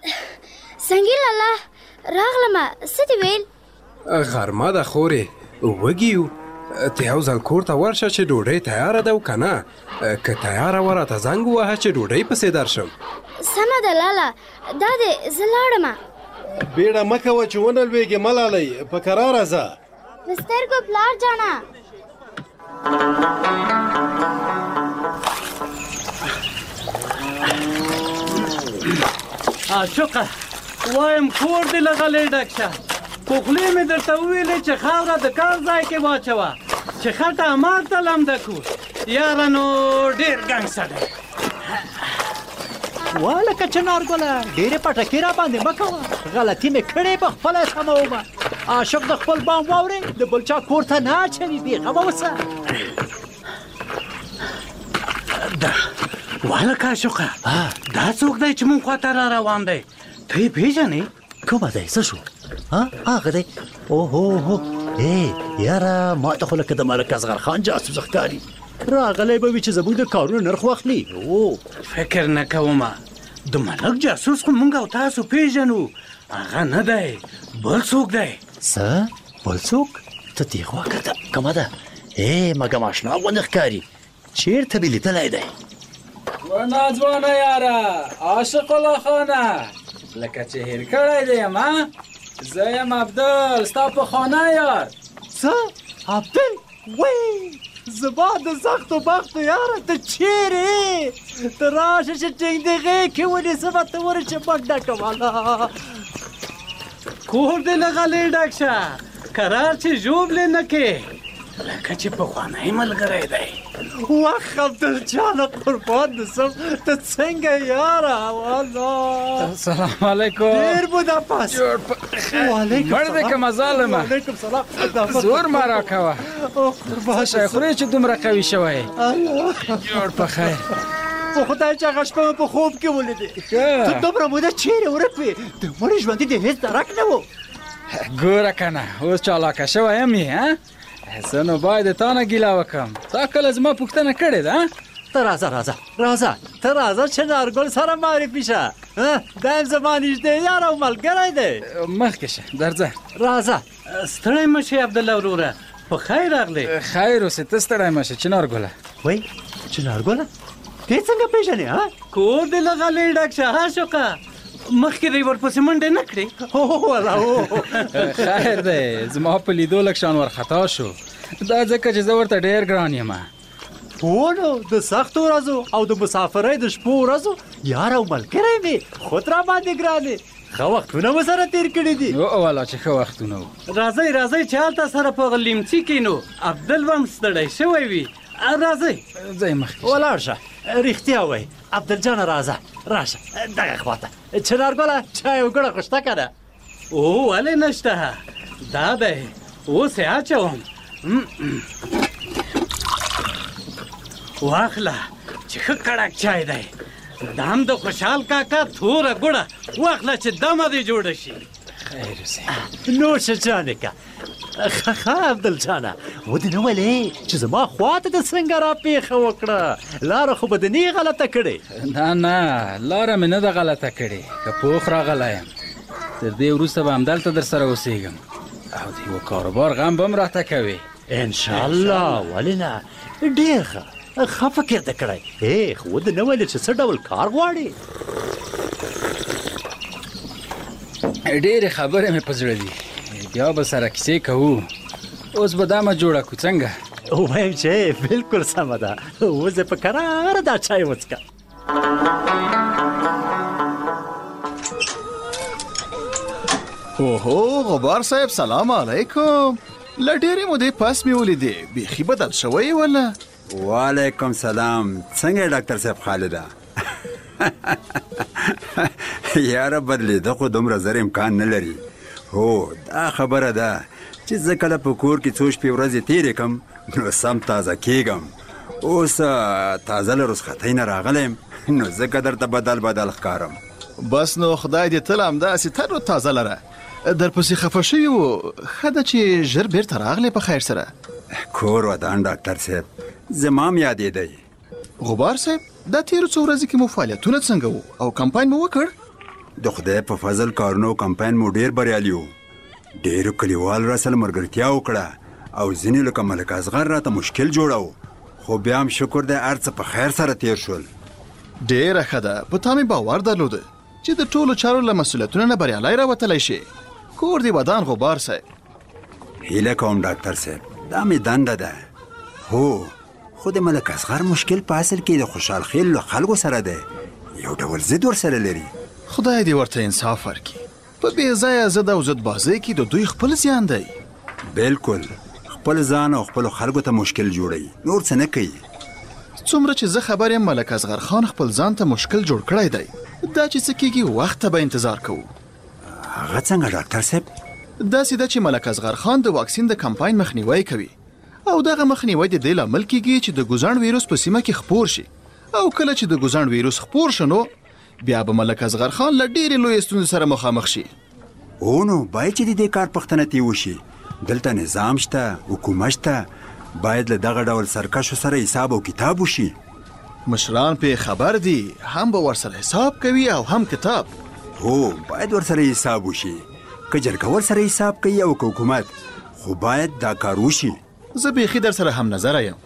سنګین لالا راغلمه، څه دې ویل؟ غرمه ده خورې، وږي یو. ته یو ځل کور ته ورشه چې ډوډۍ تیاره ده او که نه، که تیاره وه راته زنګ ووهه چې ډوډۍ پسې درشم. سمه ده لالا، دا دی زه لاړمه. بیړه مه کوه چې ونه لوېږې ملالۍ، په کراره ځه. په سترګو پلار جانه. عاشقه وایم کور دې له غلې ډک شه. په خولې مې درته وویلې چې خاوره د کار ځای کې واچوه، چې خټه ماته لمده کړو. یاره نو ډېر ګنګسه دی. والکه چنارګله ډېرې پټکې را باندې مه کوه، غلطي مې کړې په خپله سمومه. عاشق د خپل بام واورې د بل چا کور ته نه اچوي، بېغمه اوسه. دا والکه عاشقه دا څوک دی چې مونږ خواته را روان دی؟ ته یې پېژنې؟ کومه دی؟ څه شو؟ هغه دی؟ اوهو ای یاره ما ته خو لکه د ملک اصغر خان جاسوس ښکاري. راغلی به وي چې زموږ د کارونو نرخ واخلي. فکر نه کومه، د ملک جاسوس خو مونږ او تاسو پېژنو. هغه نه دی، بل څوک دی. څه بل څوک؟ ته دې خوا کته کومه ده؟ ای مګم اشنا غوندې ښکاري، چېرته مې لیدلی دی؟ ناځوانه یاره عاشق الله خانه، لکه چې هېر کړی دی یم. زه یم عبدل، ستا پخوانی یار. څه عبدل؟ وی زما د سختو بختو یاره، ته چیرې؟ ته راشه چې ټینګ دې غېږ کې ونیسمه، ته ورې چې منډه کوله. کور دې له غلې ډک شه، کرار چې ژوبلې نه کې، لکه چې پخوانی ملګری دی. وخ عبدل جانه قربان دې سم، ته څنګه یاره؟ والله السلام علیکم. ډېر بوده پس. وعلیکم مړ دې که مظالمه. وعلیکم سلام. زور مه راکوه، څه شی خورې چې دومره قوي شوی؟ جوړ په خیر. په خدای چې هغه شپه په خوب کې ولیدې، ته دومره موده چیرې ورک وې؟ د مړي ژوندي دې هېڅ درک نه و. ګوره که نه اوس چالاکه شوی یم یې. زه نو باید د تا نه ګیله وکړم. تا کله زما پوښتنه کړې ده؟ ته راځه راځه راځه ته راځه چې نارګل سره معرفي شه. دا یم زما نږدې یار او ملګری دی. مخکې شه درځه. راځه. ستړی مه شې عبدالله وروره، په خیر راغلی. خیر اوسې، ته ستړی مه شه چنارګله. وایي چنارګله دې څنګه پېژنې؟ کور دې له غلې ډک شه عاشقه، مخکې دې ورپسې منډې نه کړې؟ خیر دی، زما په لیدو لږ شان ورخطا شو. دا ځکه چې زه ورته ډېر ګران یم. هو نو د سختو ورځو او د مسافرۍ د شپو ورځو یار او ملګری مې خود را باندې ګرانې ښه وختونه مو سره تېر کړي دي. والا چې ښه وختونه وو. راځئ راځئ چې هلته سره په لیمڅي کښېنو. عبدل به هم ستړی شوی وي. راځئ ځئ مخکې ولاړ شه. رښتیا وایي عبدالجانه راځه راشه دغه خواته. چنارګله چای او ګړه خو شته که نه؟ او ولې نشته دا دی اوس یې اچوم. واخله چې ښه کړک چای دی. دا هم د خوشحال کاکا توره ګوړه واخله چې دمه دې جوړه شي. خیر اوسې نوشه جانې که ښه ښه عبدالجانه ودې نه ولې چې زما خواته د څنګه را پېښه وکړه. لاره خو به دې نه غلطه کړې؟ نه نه لاره مې نه ده غلطه کړې. که پوخ راغلی یم تر دې وروسته به همدلته در سره اوسېږم او د یوه کاروبار غم به هم راته کوې. انشاءالله ولې نه ډېر ښه ښه فکر دې کړی. ای خو ودې نه ویلې چې څه ډول کار غواړې؟ ډېرې خبرې مې په زړه دي بیا به سره کیسې کوو. اوس به دا مه جوړه کړو څنګه؟ وایم چې بلکل سمه ده. اوس یې په کراره دا چای وڅښه. اوهو غبار صاحب سلام علیکم. له ډېرې مودې پس مې ولیدې بیخي بدل شوی ولا؟ وعلیکم سلام. څنګه ډاکټر صاحب خالده؟ یاره بدلېده خو دومره زر امکان نه لري. هو دا خبره ده چې زه کله په کور کې څو شپې ورځې تېرې کړم نو سم تازه کېږم. اوس تازه له رخصتۍ نه راغلی یم نو ځکه درته بدل بدل ښکارم. بس نو خدای دې تل همداسې تر نو تازه لره. درپسې خفه شوي وو ښه ده چې ژر بېرته راغلی په خیر سره. کور ودان ډاکټر صاحب زما م یادېدی. غبار صاحب دا تېرو څو ورځې کې مو فعالیتونه څنګه وو او کمپاین مو وکړ؟ د خدای په فضل کارونو کمپاین مو ډېر بریالي وو. ډېرو کلیوالو راسره ملګرتیا وکړه او ځینې لکه ملک اصغر راته مشکل جوړو خو بیا هم شکر دی هر څه په خیر سره تېر شول. ډېره ښه ده. په تا مې باور درلوده چې د ټولو چارو له مسؤلیتونو نه بریالی راوتلی شي. کور دې ودان غبار صاحب. هیله کوم ډاکټر صاحب دا مې دنده ده. هو خو د ملک اصغر مشکل په اصل کې د خوشحال خیل له خلکو سره دی. یو ډول ضد ورسره لري. خدای دې ورته انصاف ورکړي. په بې ځایه ضد او ضد بازۍ کې د دوی خپل زیان دی. بلکل خپل ځان او خپلو خلکو ته مشکل جوړوي نور څه نه کوي. څومره چې زه خبر یم ملک اصغر خان خپل ځان ته مشکل جوړ کړی دی. دا چې څه کېږي وخت ته به انتظار کوو. هغه څنګه ډاکټر صاحب؟ داسې ده چې ملک اصغر خان د واکسین د کمپاین مخنیوی کوي او دغه مخنیوی د دې لامل کېږي چې د ګوزاڼ ویروس په سیمه کې خپور شي او کله چې د ګوزاڼ ویروس خپور شنو بیا به ملک اصغر خان له ډېرې لویې ستونزې سره مخامخ شي. او نو باید چې د دې کار پوښتنه ترې وشي. دلته نظام شته حکومت شته باید له دغه ډول سرکشو سره حساب او کتاب وشي. مشران پې خبر دي هم به ورسره حساب کوي او هم کتاب. هو باید ورسره حساب وشي. که جرګه ورسره حساب کوي او که حکومت خو باید دا کار وشي. زه بیخي در سره هم نظره یم.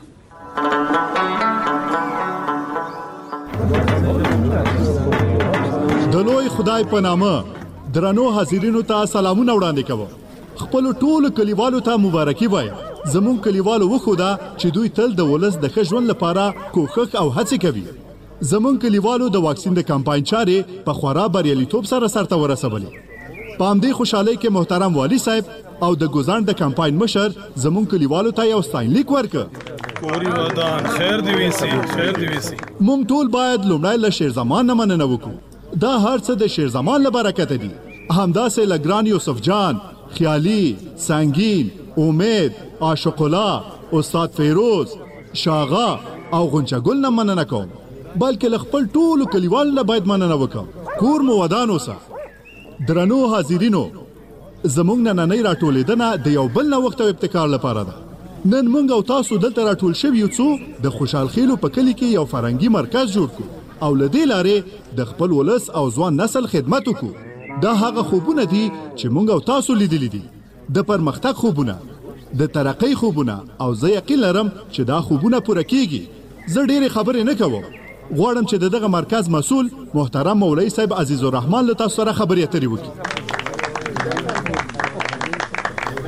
د لوی خدای په نامه درنو حاضرینو ته سلامونه وړاندې کوم. خپل ټولو کلیوالو ته مبارکي وایم. زمون کلیوالو وښوده چې دوی تل د ولس د ښه ژوند لپاره کوښښ او هڅې کوي. زمون کلیوالو د واکسین د کمپاین چارې په خورا بریالیتوب سره سرته ورسولې. په همدې خوشحالۍ کې محترم والی صاحب او د ګوزاڼ د کمپاین مشر زمون کلیوالو ته یو ستاینلیک ورکړ. کوري ودان خیر دی ویسي خیر دی ویسي. موږ ټول باید لومړی له شیرزمان نه مننه وکړو. دا هر څه د شیرزمان له برکته دي. همداسې له ګران یوسف جان، خیالي، سنگین، امید، عاشق الله، استاد فیروز، شاغا او غنچه ګل نه مننه کوم بلکې له خپل ټولو کلیوالو نه باید مننه وکړم. کور مو ودان اوسه. درنو حاضرینو زمونږ نننۍ راټولېدنه د یو بل نوښت او ابتکار لپاره ده. نن موږ او تاسو دلته راټول شوي یو څو د خوشحال خیلو په کلي کې یو فرهنګي مرکز جوړ کړو او له دې لارې د خپل ولس او ځوان نسل خدمت وکړو. دا هغه خوبونه دي چې موږ او تاسو لیدلي دي. د پرمختګ خوبونه، د ترقۍ خوبونه او زه یقین لرم چې دا خوبونه پوره کیږي. زه ډېرې خبرې نه کوم. غواړم چې د دغه مرکز مسؤل محترم مولوي صاحب عزیز الرحمن له تاسو سره خبرې اترې وکړي.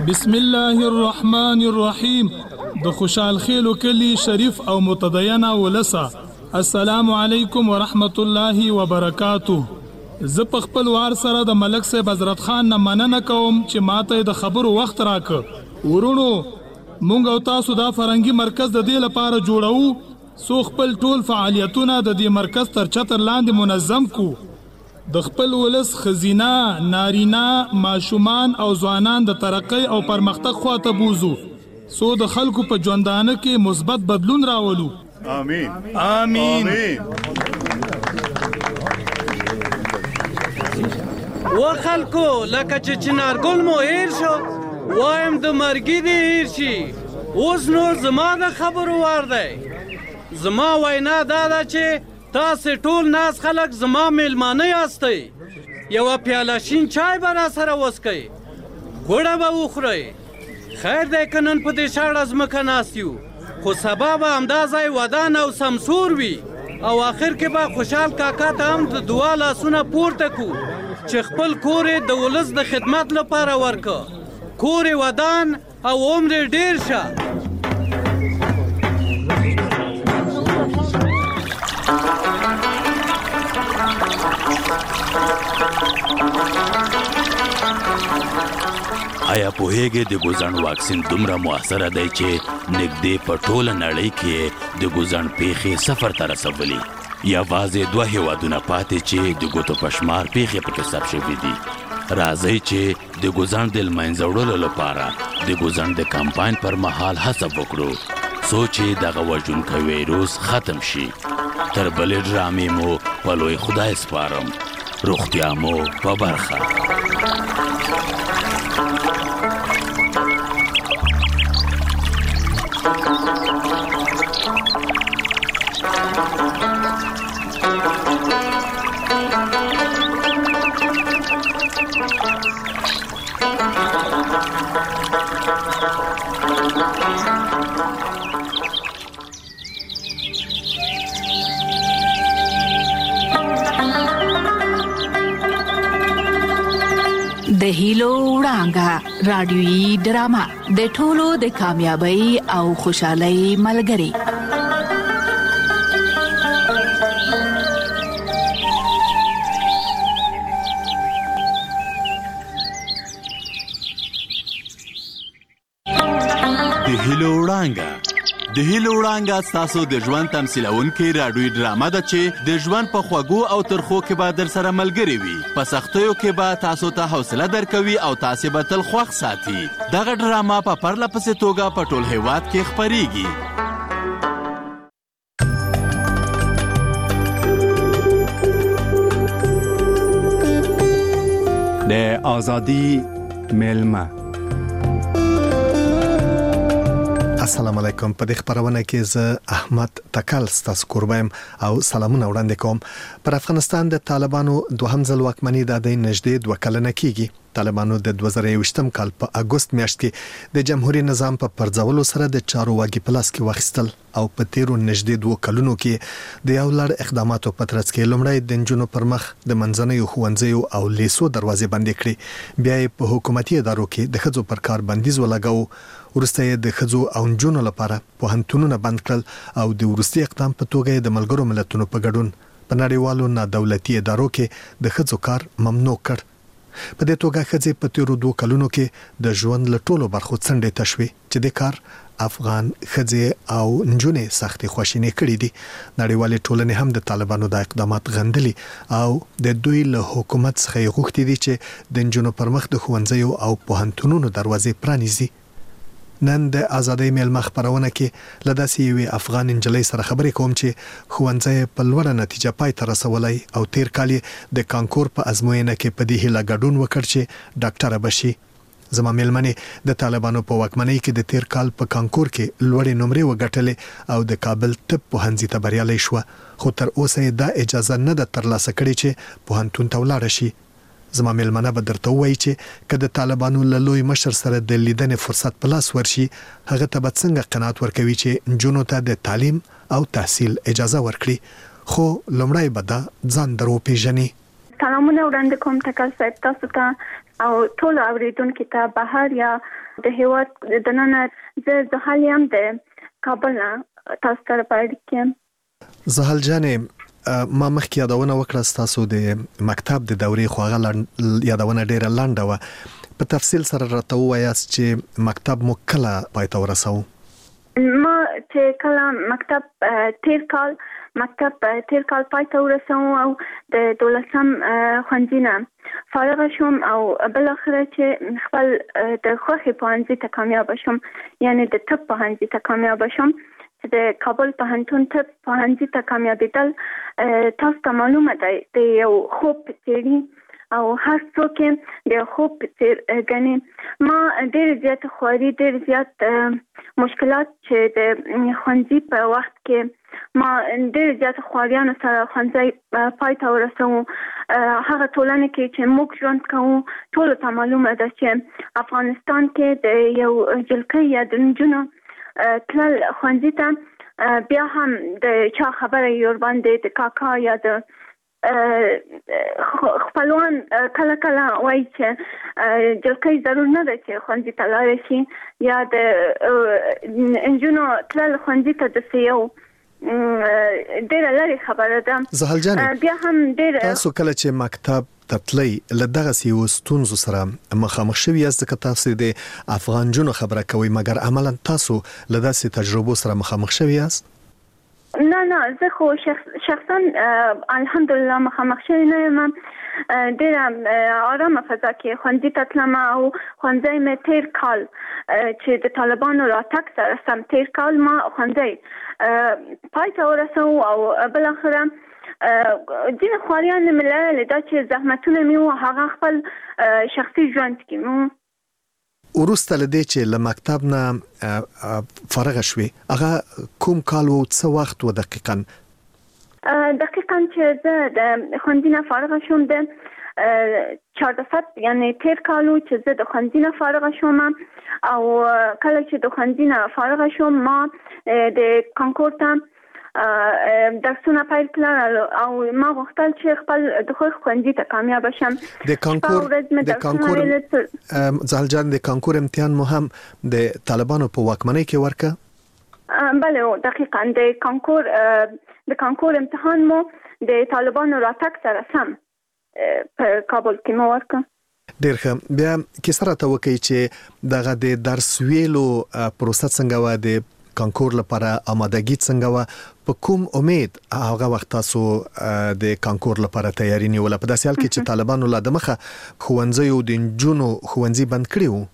بسم الله الرحمن الرحیم. د خوشحال خیلو کلی شریف او متدینه ولسا، السلام علیکم ورحمت الله وبرکاتو. زه په خپل وار سره د ملک صاحب حضرت خان نه مننه کوم چې ماته د خبرو وخت راکړ. ورونو مونږ او تاسو دا فرنګي مرکز د دې لپاره جوړو سو خپل ټول فعالیتونه د دې مرکز تر چتر لاندې منظم کو. د خپل ولس خزینه، نارینا، ماشومان او ځوانان د ترقۍ او پرمختګ خواته بوزو سو د خلکو په ژوندانه کې مثبت بدلون راولو. آمین آمین. و خلکو لکه چې چنارګل مو هیر شو، وایم د مرګي دې هیر شي. اوس نو زما د خبرو وار دی. زما وینا دا ده چې تاسې ټول ناس خلک زما میلمانه یاستئ. یوه پیاله شین چای به راسره وڅښئ، ګوړه به وخورئ. خیر دی که نن په دې شاړه ځمکه ناست یو، خو سبا به همدا ځای ودان او سمسور وي. او آخر کې به خوشحال کاکا ته هم د دعا لاسونه پورته کو چې خپل کور یې د ولس د خدمت لپاره ورکه. کور یې ودان او عمر یې ډېر شه. آیا پوهیږئ د ګوزڼ واکسین دومره مؤثره دی چې نږدې په ټوله نړۍ کې د ګوزڼ پیښې صفر ته رسولي؟ یوازې دوه هیوادونه پاتې چې د ګوتو په شمار پیښې پکې ثبت شوي دي. راځئ چې د ګوزڼ د له منځه وړلو لپاره د ګوزڼ د کمپاین پر مهال هڅه وکړو څو چې دغه وژونکی ویروس ختم شي. تر بلې ډرامې مو په لوی خدای سپارم. روغتیا مو په برخه. د هیلو وړانګه رادیويي ډرامه د ټولو د کامیابی او خوشحالۍ ملګری. د هیلو وړانګه د هیلو وړانګه ستاسو د ژوند تمثیلونکې راډیويي ډرامه ده چې د ژوند په خوږو او ترخو کې به در سره ملګرې وي. په سختیو کې به تاسو ته حوصله درکوي او تاسې به تل خوښ ساتي. دغه ډرامه په پرله پسې توګه په ټول هیواد کې خپریږي. د آزادی میلمه. السلام علیکم. په دې خبرونه کې زه احمد تکل ستاسو قربایم او سلامونه وړاندې کوم. پر افغانستان د طالبانو دوهم ځل واکمني د دې نږدې دوه کلنه کیږي. طالبانو د دوه زره یوویشتم کال په اګوست میاشت کې د جمهوریت نظام په پرځولو سره د چارو واګي پلاس کې واخیستل او په تیرو نږدې دوه کلونو کې د یو لړ اقداماتو په ترڅ کې لومړی د نجونو پر مخ د منځنیو ښوونځیو او لیسو دروازې بندې کړې. بیا یې په حکومتي ادارو کې د ښځو پر کار بندیز ولګاوه. وروسته یې د ښځو او نجونو لپاره پوهنتونونه بند کړل او د وروستي اقدام په توګه د ملګرو ملتونو په ګډون په نړیوالو نادولتي ادارو کې د ښځو کار ممنوع کړ. په دې توګه ښځې په تیرو دوه کلونو کې د ژوند له ټولو برخو څنډې تشوي چې د کار افغان ښځې او نجونې سختي خواشینې کړې دي. نړیوالې ټولنې هم د طالبانو د اقدامات غندلي او د دوی له حکومت څخه یې غوښتي دي چې د نجونو پر مخ د ښوونځیو او پوهنتونونو دروازې پرانیزي. نن د آزادۍ میلمه خبرونه کې له داسې یوې افغان نجلۍ سره خبرې کوم چې ښوونځی په لوړه نتیجه پای ته رسولی او تیر کال د کانکور په ازموینه کې په دې هیله ګډون وکړ چې ډاکټره بشي. زما میلمنې د طالبانو په واکمنۍ کې د تیر کال په کانکور کې لوړې نمرې وګټلې او د کابل طب پوهنځي ته بریالۍ شوه، خو تر اوسه یې دا اجازه نه ده ترلاسه کړې چې پوهنتون ته ولاړه شي. زما میلمنه به درته وایي چې که د طالبانو له لوی مشر سره د لیدنې فرصت په لاس ورشي، هغه ته به څنګه قناعت ورکوي چې نجونو ته د تعلیم او تحصیل اجازه ورکړي. خو لومړی به دا ځان در وپېژني. سلامونه وړاندې کوم تکل صاحب تاسو ته او ټول اوریدونکو ته بهر یا د هیواد د نن زه زحل یم د کابل نه تاسو سره پاتې کېم. زحل جانې ما مخکې یادونه وکړه تاسو د مکتب د دورې خو هغه یادونه ډیره لنډه وه. په تفصیل سره راته ووایاست چې مکتب مو کله پای ته ورساوه؟ ما چې کله مکتب تیر کال مکتب تیر کال پای ته ورسوم او د دولسم ښوونځي نه فارغ شوم او بل اخره چې خپل د خوښې پوهنځي ته کامیاب شوم، یعنی د طب پوهنځي ته کامیاب شوم چې د کابل پوهنتون طب پوهنځي ته کامیابېدل تاسو ته معلومه ده د یو خوب په څېر او هر څوک د خوب په څېر ګڼي. ما ډېر زیات خواري ډېر زیات مشکلات چې د ښوونځي په وخت کې ما ډېر زیات خواریانو سره ښوونځی پای ته ورسوو. هغه ټولنه کې چې موږ ژوند کوو ټولو ته معلومه ده چې افغانستان کې د یو جلکۍ یا د نجونو تلل ښوونځي ته بیا هم د چا خبره یې ورباندې د کاکا یا د خپلوان کله کله وایي چې جلکۍ ضرور نه ده چې ښوونځي ته لاړه شي یا د نجونو تلل ښوونځي ته د یو ډېره لرې خبره ده. زحل جانې بیا هم ډېر تاسو کله چې مکتب ته تلئ له دغسې یو ستونزو سره مخامخ شوي یاست ځکه تاسو د افغان جنو خبره کوئ مګر عملا تاسو له داسې تجربو سره مخامخ شوي یاست؟ نه نه زه خو شخصا الحمدلله مخامخ شوی نه یم. ډېره آرامه فضا کې ښوونځي ته تلم او ښوونځی مې تیر کال چې د طالبانو راتګ سره سم تیر کال ما ښوونځی پای ته ورسوو او بالاخره ځینې خواریان مې لرلې دا چې زحمتونه مې وو هغه خپل شخصي ژوند کې مو. وروسته له دې چې له مکتب نه فارغه شوې هغه کوم کال و څه وخت و دقیقاً؟ دقیقاً چې زه د ښوونځي نه فارغه شوم د چهاردهصد یعنی تیر کال و چې زه د ښوونځي نه فارغه شوم او کله چې د ښوونځي نه فارغه شوم ما د کانکور ته درسونه پیل کړل او ما غوښتل چې خپل د خوښ ښوونځي ته کامیاب شم. د کانکور د کانکور زحل جان د کانکور امتحان مو هم د طالبانو په واکمنۍ کې ورکه؟ بله دقیقاً د کانکور د کانکور امتحان مو د طالبانو راتګ سره سم په کابل کې مو ورکه. ډېر ښه. بیا کیسه راته وکړئ چې دغه د درس ویلو پروسه څنګه وه، د کانکور لپاره آمادګي څنګه وه، په کوم امید هغه وخت تاسو د کانکور لپاره تیاری نیوله په داسې حال کې چې طالبانو لا دمخه ښوونځیو د نجونو ښوونځي بند کړي وو؟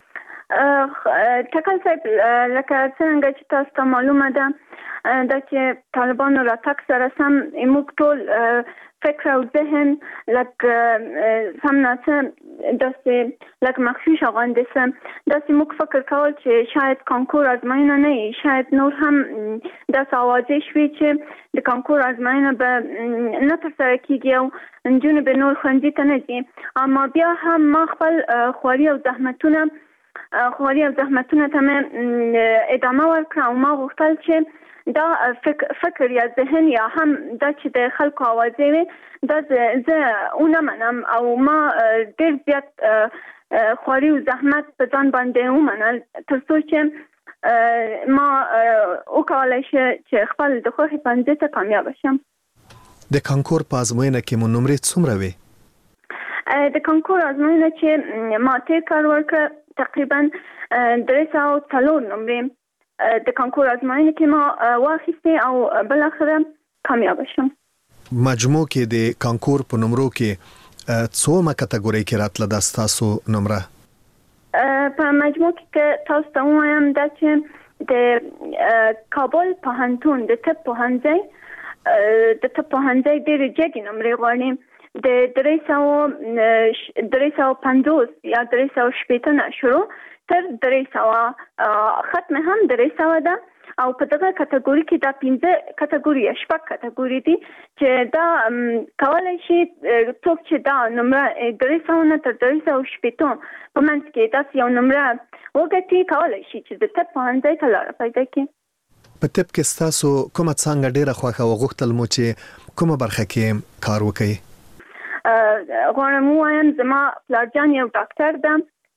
ټکل صاحب لکه څنګه چې تاسو ته معلومه ده دا چې طالبانو راتګ سره سم موږ ټول فکر او ذهن لکه سم ناڅه داسې لکه مخشوش غوندې سم داسې موږ فکر کول چې شاید کانکور ازموینه نه وي، شاید نور هم داسې اوازې شوي چې د کانکور ازموینه به نه ترسره کیږي او نجونې به نور ښوونځي ته نه ځي. اما بیا هم ما خپل خواري او زحمتونه خواري او زحمتونه ته مې ادامه ورکړه او ما غوښتل چې دا فکر, فکر یا ذهن یا هم دا چې د خلکو اوازې وي دا زه ونه منم او ما ډېر زیات خواري او زحمت په ځان باندې ومنل تر څو چې ما وکولی شي چې خپل د خوښې ښوونځي ته کامیاب شم. د کانکور په ازموینه کې مو نمرې څومره وې؟ د کانکور ازموینه چې ما تیر کال ورکړه تقریبا درې سوه څلور نمرې د کانکور ازموینه کې ما واخیستې او بل اخره کامیاب شم. مجموع کې د کانکور په نمرو کې څومره کټګوري کې راتله دا ستاسو نمره؟ په مجموع کې تاسو ته وایم دا چې د کابل پوهنتون د طب پوهنځي د طب پوهنځي ډېرې جګې نمرې غواړي د درې سوه درې سوه پنځوس یا درې سوه شپېته نه شروع تر درې سوه ختم هم درې سوه ده او په دغه کټګوري کې دا پنځه کټګوري یا شپږ کټګوري دي چې دا کولی شي څوک چې دا نمره درې سوه نه تر درې سوه شپېته په منځ کې داسې یو نمره وګټي کولی شي چې د طب پوهنځي ته لاره پیدا کړي. په طب کې ستاسو کومه څانګه ډېره خوښه او غوښتل مو چې کومه برخه کې کار وکړئ؟ غواړم ووایم زما پلارجان یو ډاکټر ده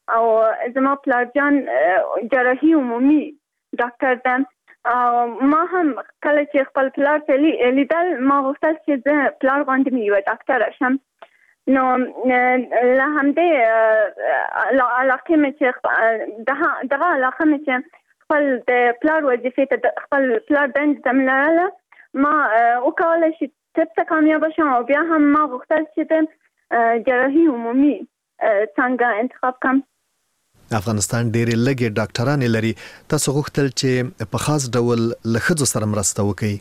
او زما پلارجان جراحي عمومي ډاکټر ده او ما هم کله چې خپل پلار ته لیدل ما غوښتل چې زه پلار غوندې مې یوه ډاکټره شم. نو له همدې علاقې مې چې دغه علاقه مې چې خپل د پلار وظیفې ته خپل پلار دندې ته مې لرله ما وکولی چې طب ته کامیابه شم او بیا هم ما غوښتل چې د جراحي عمومي څانګه انتخاب کړم. افغانستان ډېرې لږې ډاکټرانې لري. تاسو غوښتل چې په خاص ډول له ښځو سره مرسته وکړئ.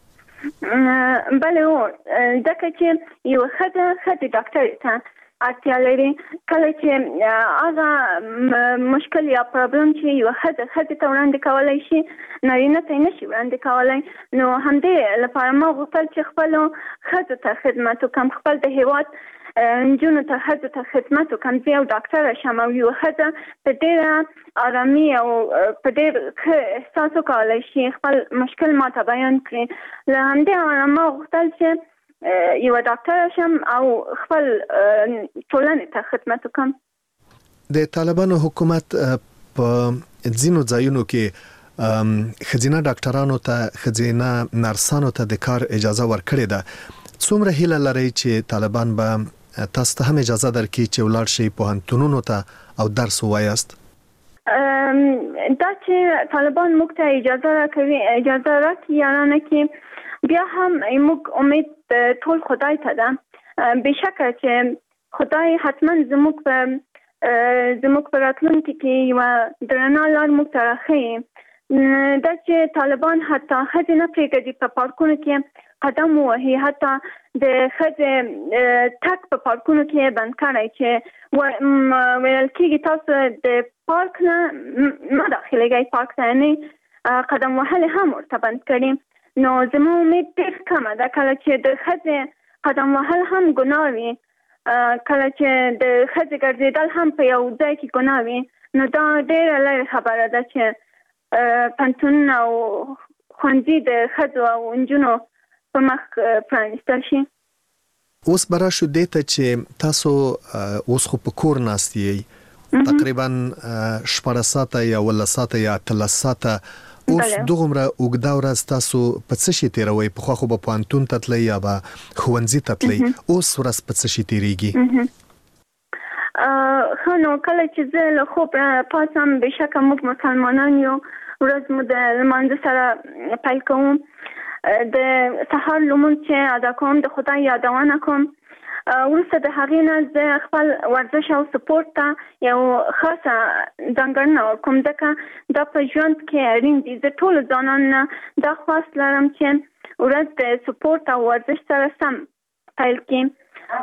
بله هو ځکه چې یوه ښځه ښځې ډاکټرې ته اړتیا لري. کله چې هغه مشکل یا پرابلم چې یوه ښځه ښځې ته وړاندې کولی شي نارینه ته یې نشي وړاندې کولی. نو همدې لپاره ما غوښتل چې خپلو ښځو ته خدمت وکړم، خپل د هېواد نجونو ته ښځو ته خدمت وکړم. زه یو ډاکټره شم او یوه ښځه په ډېره ارامي او په ډېر ښه احساس وکولی شي خپل مشکل ماته بیان کړي. له همدې امله ما غوښتل چې یوه ډاکټره شم او خپل ټولنې ته خدمت وکړم. د طالبانو حکومت په ځینو ځایونو کې ښځینه ډاکټرانو ته ښځینه نرسانو ته د کار اجازه ورکړې ده. څومره هیله لرئ چې طالبان به تاسو ته هم اجازه درکړي چې ولاړ شئ پوهنتونونو ته او درس ووایاست؟ دا چې طالبان موږ ته اجازه راکوي اجازه راکړي یا نه کړي بیا هم موږ امید ټول خدای ته ده. بېشکه چې خدای حتما زموږ په زموږ په راتلونکي کې یوه درنه لار موږ ته راښیي. دا چې طالبان حتی ښځې نه پرېږدي په پارکونو کې قدم ووهي، حتی د ښځې تګ په پارکونو کې بند کړی چې ویل کېږي تاسو د پارک نه مه داخلېږئ پارک ته، یعنې قدم وهل هم ورته بند کړي. نو زما امید ډېر کمه ده کله چې د ښځې قدم وهل هم ګناه وي، کله چې د ښځې ګرځېدل هم په یو ځای کې ګناه وي، نو دا ډېره لرې خبره ده چې پوهنتونونه او ښوونځي د ښځو او نجونو په مخ پرانیستل شي. اوس به راشو دې ته چې تاسو اوس خو په کور ناست یئ تقریبا شپاړس ساعته یا اوولس ساعته یا اتلس ساعته. اوس دغومره اوږده ورځ تاسو په څه شي تېروئ؟ پخوا خو به پوهنتون ته تلئ یا به ښوونځي ته تلئ، اوس ورځ په څه شي تېرېږي؟ ښه نو کله چې زه له خوب پاڅم بېشکه موږ مسلمانان یو ورځ مو د لمانځه سره پیل کوم. د سهار لمونځ چې ادا کوم د خدای یادونه کوم. وروسته د هغې نه زه خپل ورزش او سپورت ته یو خاصه ځانګړنه ورکوم ځکه دا په ژوند کې اړین دي. زه ټولو ځوانانو نه دا خواست لرم چې ورځ د سپورت او ورزش سره سم پیل کړي.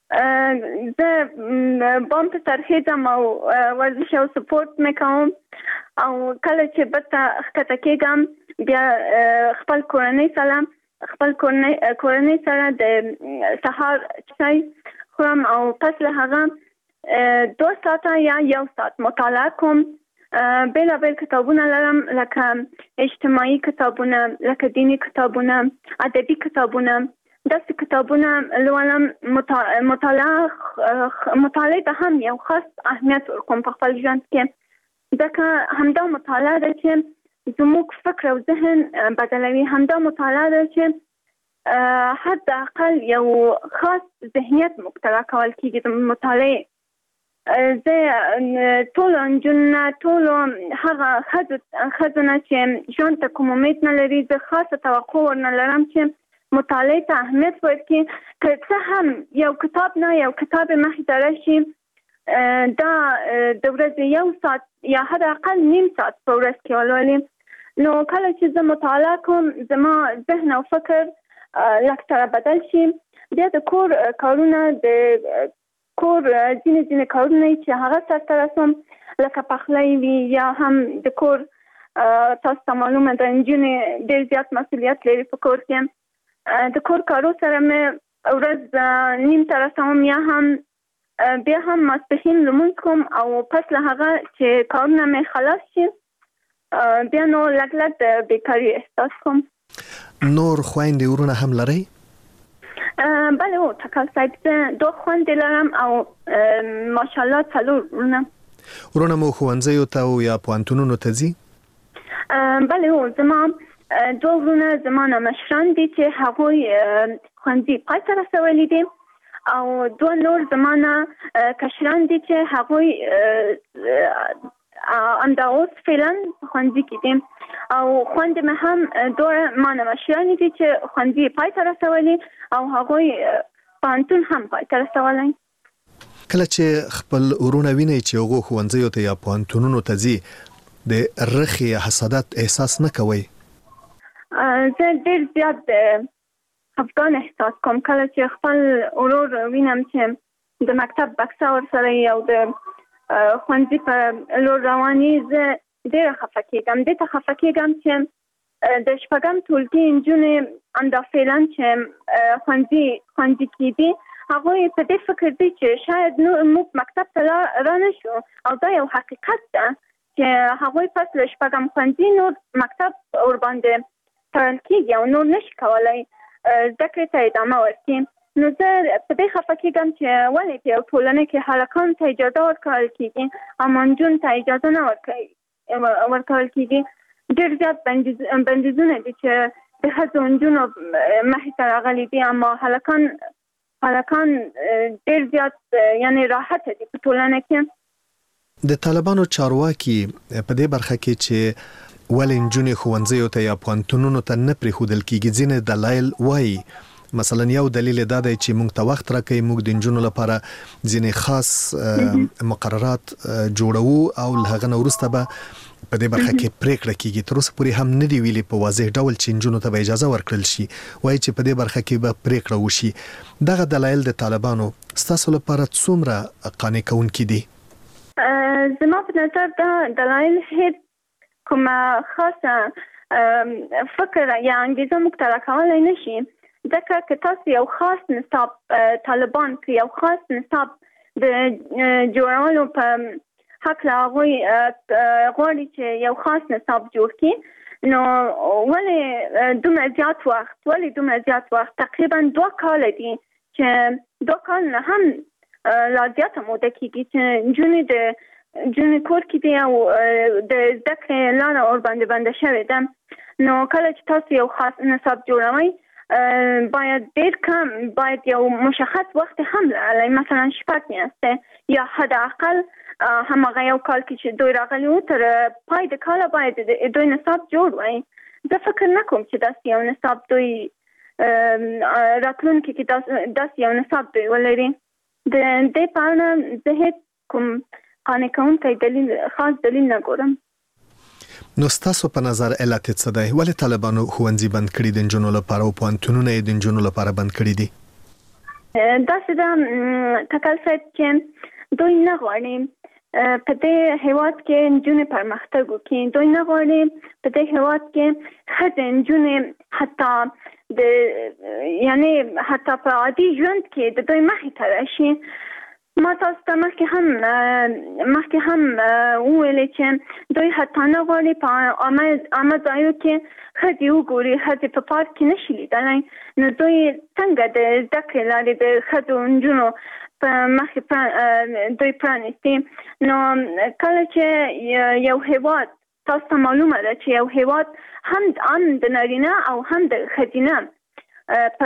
زه بام ته ترخیځم او ورزش او سپورت مې کوم او کله چې بد ته ښکته کېږم بیا خپل کورنۍ سره خپل کورنۍ سره د سهار چای خورم او پس له هغه دو ساعته یا یو ساعت مطالعه کوم. بېلابېل کتابونه لرم لکه اجتماعي کتابونه، لکه دیني کتابونه، ادبي کتابونه. داسې کتابونه لولم. مطالعه مطالعه ته هم یو خاص اهمیت ورکوم په خپل ژوند کې ځکه همدا مطالعه ده چې زموږ فکر او ذهن بدلوي. همدا مطالعه ده چې حد اقل یو خاص ذهنیت موږ ته راکول کېږي د مطالعې. زه ټولو نجونو نه ټولو هغه ښځو نه چې ژوند ته کوم امید نه لري زه خاصه توقع ورنه لرم چې مطالعې ته اهمیت ورکړي. که څه هم یو کتاب نه یو کتاب مخې ته راشي دا د ورځې یو ساعت یا حد اقل نیم ساعت په ورځ کې ولولي. نو کله چې زه مطالعه کوم زما ذهن او فکر لږ سره بدل شي. بیا د کور کارونه د کور ځینې ځینې کارونه چې هغه سرته رسوم لکه پخلی وي یا هم د کور تاسو ته معلومه ده نجونې ډېر زیات مسؤلیت لري په کور کې. د کور کارو سره مې ورځ نیم ته رسوم یا هم بیا هم ماسپښین لمونځ کوم او پس له هغه چې کارونه مې خلاص شي بیا نو لږ لږ د بیکاري احساس کوم. نور خویندې ورونه هم لرئ؟ بله او تکل صاحب زه دو خویندې لرم او ماشاءالله څلور ورونه. ورونه مو ښوونځیو ته او یا پوهنتونونو ته ځي؟ بله هو زما دوه ورونه زما نه مشران دي چې هغوی ښوونځي پای ته رسولي دي او دوه نور زما نه کشران دي چې هغوی همدا اوس فعلا ښوونځي کې دي او خویندې مې هم دوه ما نه مشرانې دي چې ښوونځي پای ته رسولي او هغوی پوهنتون هم پای ته رسولی. کله چې خپل ورونه وینئ چې هغو ښوونځیو ته یا پوهنتونونو ته ځي د رخې یا حسادت احساس نه کوئ؟ زه ډېر زیات خفګان احساس کوم کله چې خپل ورور وینم چې د مکتب بکسه ورسره وي او د ښوونځي په لور روان وي. زه ډېره خفه کېږم. دې ته خفه کېږم چې د شپږم ټولګي نجونې همدا فعلا چې ښوونځي ښوونځي کې دي هغوی په دې فکر دي چې شاید نو موږ مکتب ته را نه شو او دا یو حقیقت ده چې هغوی پس له شپږم ښوونځي نور مکتب ورباندې تړل کېږي او نور نشي کولی زده کړې ته ادامه ورکړي. نو زه په دې خفه کېږم چې ولې په یو ټولنه کې هلکانو ته اجازه ورکول کېږي اما نجونو ته اجازه نه ورکول کېږي. ډېر زیات بندیزونه دي چې د ښځو نجونو مخې ته راغلي دي اما هلکان هلکان ډېر زیات یعنې راحته دي په ټولنه کې. د طالبانو چارواکي په دې برخه کې چې ولې نجونې ښوونځیو ته یا پوهنتونونو ته نه پرېښودل کېږي ځینې دلایل وایي. مثلا یو دلیل دا دی چې موږ ته وخت راکوي، موږ د نجونو لپاره ځینې خاص مقررات جوړو او له هغه نه وروسته به په دې برخه کې پریکړه کیږي. تر اوسه پورې هم نه دی ویلي په واضح ډول چې نجونو ته به اجازه ورکړل شي، وایي چې په دې برخه کې به پریکړه وشي. دغه دلایل د طالبانو ستاسو لپاره څومره قانع کوونکي دي؟ زما په نظر دا دلایل هیڅ کومه خاصه فکر یا انګیزه موږ ته راکولی نه شي. ځکه که تاسو یو خاص نصاب طالبان که یو خاص نصاب د جوړولو په هکله هغوی غواړي چې یو خاص نصاب جوړ کړي نو ولې دومره زیات وخت ولې دومره زیات وخت تقریبا دوه کاله دي چې دوه کال نه هم لا زیاته موده کېږي چې نجونې د نجونې کور کې دي او د زده کړې لاره ورباندې بنده شوې ده. نو کله چې تاسو یو خاص نصاب جوړوئ باید ډېر کم باید یو مشخص وخت هم لرلی، مثلا شپږ میاشتې یا حداقل هماغه یو کال کې چې دوی راغلي وو تر پای د کاله باید دوی نصاب جوړ وای. زه فکر نه کوم چې داسې یو نصاب دوی راتلونکي کې داسې یو نصاب دوی ولري. د دې په اړه زه هېڅ کوم قانع کوونکی دلیل خاص دلیل نه ګورم. نو ستاسو په نظر علت څه دی؟ ولې طالبانو ښوونځي بند کړي د نجونو لپاره او پوهنتونونه یې د نجونو لپاره بند کړي دي؟ داسې ده تکل صاحب چې دوی نه غواړي په دې هېواد کې نجونې پرمختګ وکړي. دوی نه غواړي په دې هېواد کې ښځې نجونې حتی د یعنې حتی په عادي ژوند کې د دوی مخې ته راشي. ما تاسو ته مخکې هم مخکې هم وویلې چې دوی حتی نه غواړي په عامه ځایو کې ښځې وګوري، ښځې په پارک کې نشي لیدلی. نو دوی څنګه د زده کړې لارې د ښځو نجونو په مخې دوی پرانیستي؟ نو کله چې یو هېواد تاسو ته معلومه ده چې یو هېواد هم هم د نارینه او هم د ښځینه په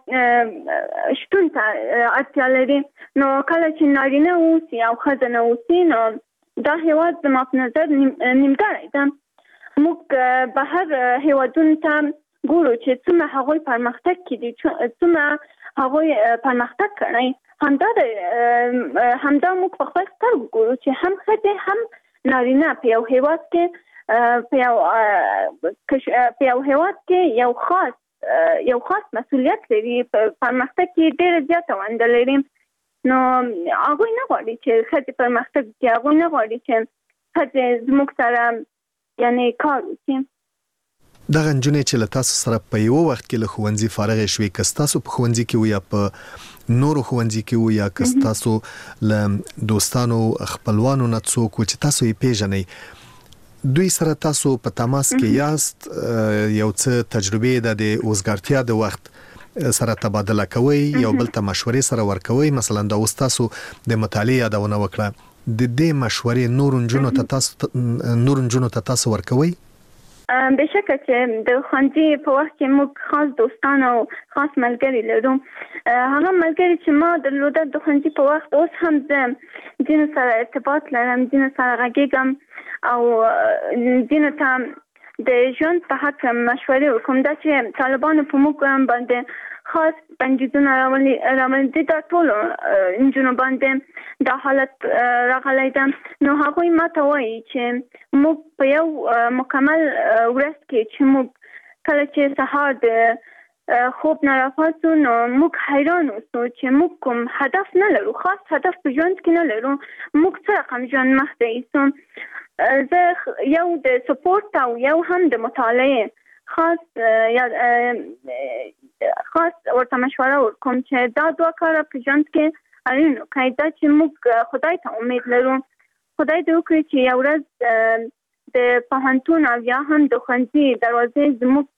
شتون ته اړتیا لري. نو کله چې نارینه اوسي او ښځه نه اوسي نو دا هېواد زما په نظر نیمګړی ده. موږ بهر هېوادونو ته ګورو چې څومره هغوی پرمختګ کړي، څومره هغوی پرمختګ کړی. همدا همدا موږ په خپل سترګو ګورو چې هم ښځې هم نارینه په یو هېواد کې په یو په یو هېواد کې یو خاص یو خاص مسؤلیت لري، په پرمختګ کې ډېره زیاته ونډه لري. نو هغوی نه غواړي چې ښځې پرمختګ وکړي، هغوی نه غواړي چې ښځې زموږ سره یعنې کار وکړي. دغه نجونې چې له تاسو سره په یو وخت کې له ښوونځي فارغې شوې، که ستاسو په ښوونځي کې وو یا په نورو ښوونځي کې وو یا که ستاسو له دوستانو خپلوانو نه څوک و چې تاسو یې پیژنئ، دوی سره تاسو په تماس کې یاست، یو څه تجربې د اوزګارتیا د وخت سره تبادله کوي، یو بل ته مشورې سره ورکوي؟ مثلا دا اوس تاسو د مطالعې یادونه وکړه، د دې مشورې نور نجونو ته تاسو نور نجونو ته تاسو ورکوي؟ بشکه چې د ښوونځي په وخت کې موږ خاص دوستان او خاص ملګري لرو. هغه ملګري چې ما درلوده د ښوونځي په وخت اوس هم زه ځینو سره ارتباط لرم، ځینو سره غږیږم او ځینو ته د ژوند په حق مشورې ورکوم. دا چې طالبانو په موږ باندې خاص بندیزونه راوړي دا ټولو نجونو باندې دا حالت راغلی ده. نو هغوی ما ته وایي چې موږ په یو مکمل ورځ کې چې موږ کله چې سهار د خوب نه راپاڅو نو موږ حیران اوسو چې موږ کوم هدف نه لرو، خاص هدف په ژوند کې نه لرو. موږ څه رقم ژوند مخته ایسو. زه یو د سپورت او یو هم د مطالعې خاص یا خاص ورته مشوره ورکوم چې دا دوه کاره په ژوند کې اړین وکړي. دا چې موږ خدای ته امید لرو، خدای دې وکړي چې یو ورځ د پوهنتون او یا هم د ښوونځي دروازې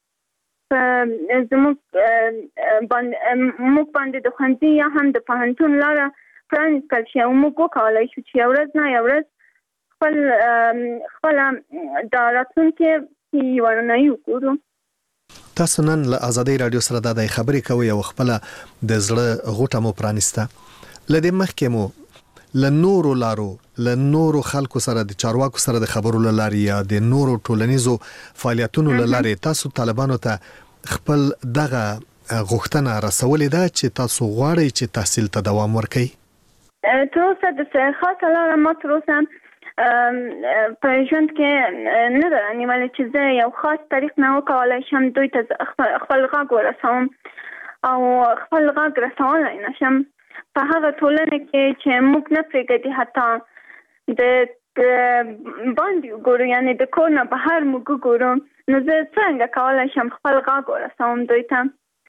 زموږ زموږ موږ باندې د ښوونځي یا هم د پوهنتون لاره پرانیستل شي او موږ وکولی شو چې یو ورځ نه یو ورځ خپل خپله د راتلونکي یوه وګورو. تاسو نن له ازادۍ راډیو سره د خبرې کوي او خپل د زړه غوټه مو پرانیسته. لدې مخکې مو له نورو لارو له نورو خلکو سره د چارواکو سره د خبرو لاري یا د نورو ټولنیزو فعالیتونو لاري تاسو طالبانو ته خپل دغه غوښتنه رسولې ده چې تاسو غواړئ چې تحصیل ته دوام ورکړئ؟ تر اوسه د خاصه لاره ما تر اوسه په ژوند کې نه ده نیولې چې زه یو خاص طریق نه وکولی شم دوی ته خپل غږ ورسوم او خپل غږ رسولی نه شم په هغه ټولنه کې چې موږ نه پرېږدي حتی د باندې وګورو، یعنې د کور نه بهر موږ وګورو. نو زه څنګه کولی شم خپل غږ ورسوم دوی ته؟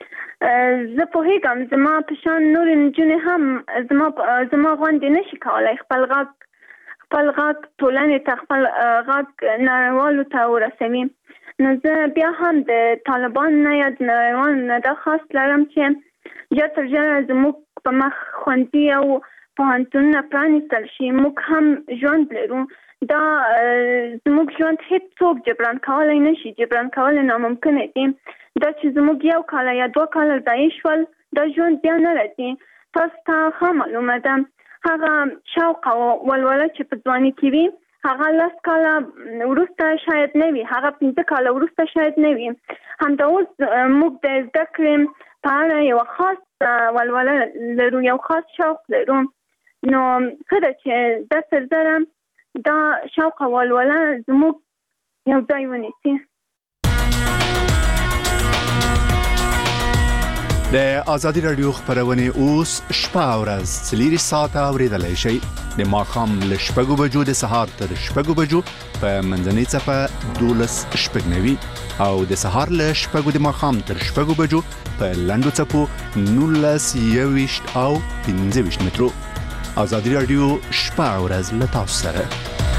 زه پوهېږم زما په شان نورې نجونې هم زما زما غوندې نشي کولی خپل غږ خپل غږ ټولنې ته خپل غږ نړیوالو ته ورسوي. نو زه بیا هم د طالبانو نه یا د نړیوالو نه دا خاص لرم چې ژر تر ژره زموږ په مخ ښوونځي او پوهنتونونه پرانیستل شي. موږ هم ژوند لرو، دا زموږ ژوند هیڅ څوک جبران کولی نشي، جبران کول ناممکنه دي. دا چې زموږ یو کاله یا دوه کاله ضایع شول دا ژوند بیا نه راځي. تاسو ته ښه معلومه ده هغه شوق او ولوله چې په ځواني کې وي هغه لس کاله وروسته شاید نه وي، هغه پنځه کاله وروسته شاید نه وي. همدا اوس موږ د زده کړې په اړه یوه خاص ولوله لرو، یو خاص شوق لرو. نو ښه ده چې دا تر زره دا شوق او ولوله زموږ یو ځای ونیسي. د ازادي راډیو خبرونه اوس شپه او ورځ څلوري ساعته اوریدلای شئ. د ماښام له شپږو بجو د سهار تر شپږو بجو په منځنۍ څپه دولس شپږ نوي او د سهار له شپږو د ماښام تر شپږو بجو په لنډو څپو نولس یويشت او پنځه ویشت مترو. ازادي راډیو شپه او ورځ له تاسو سره.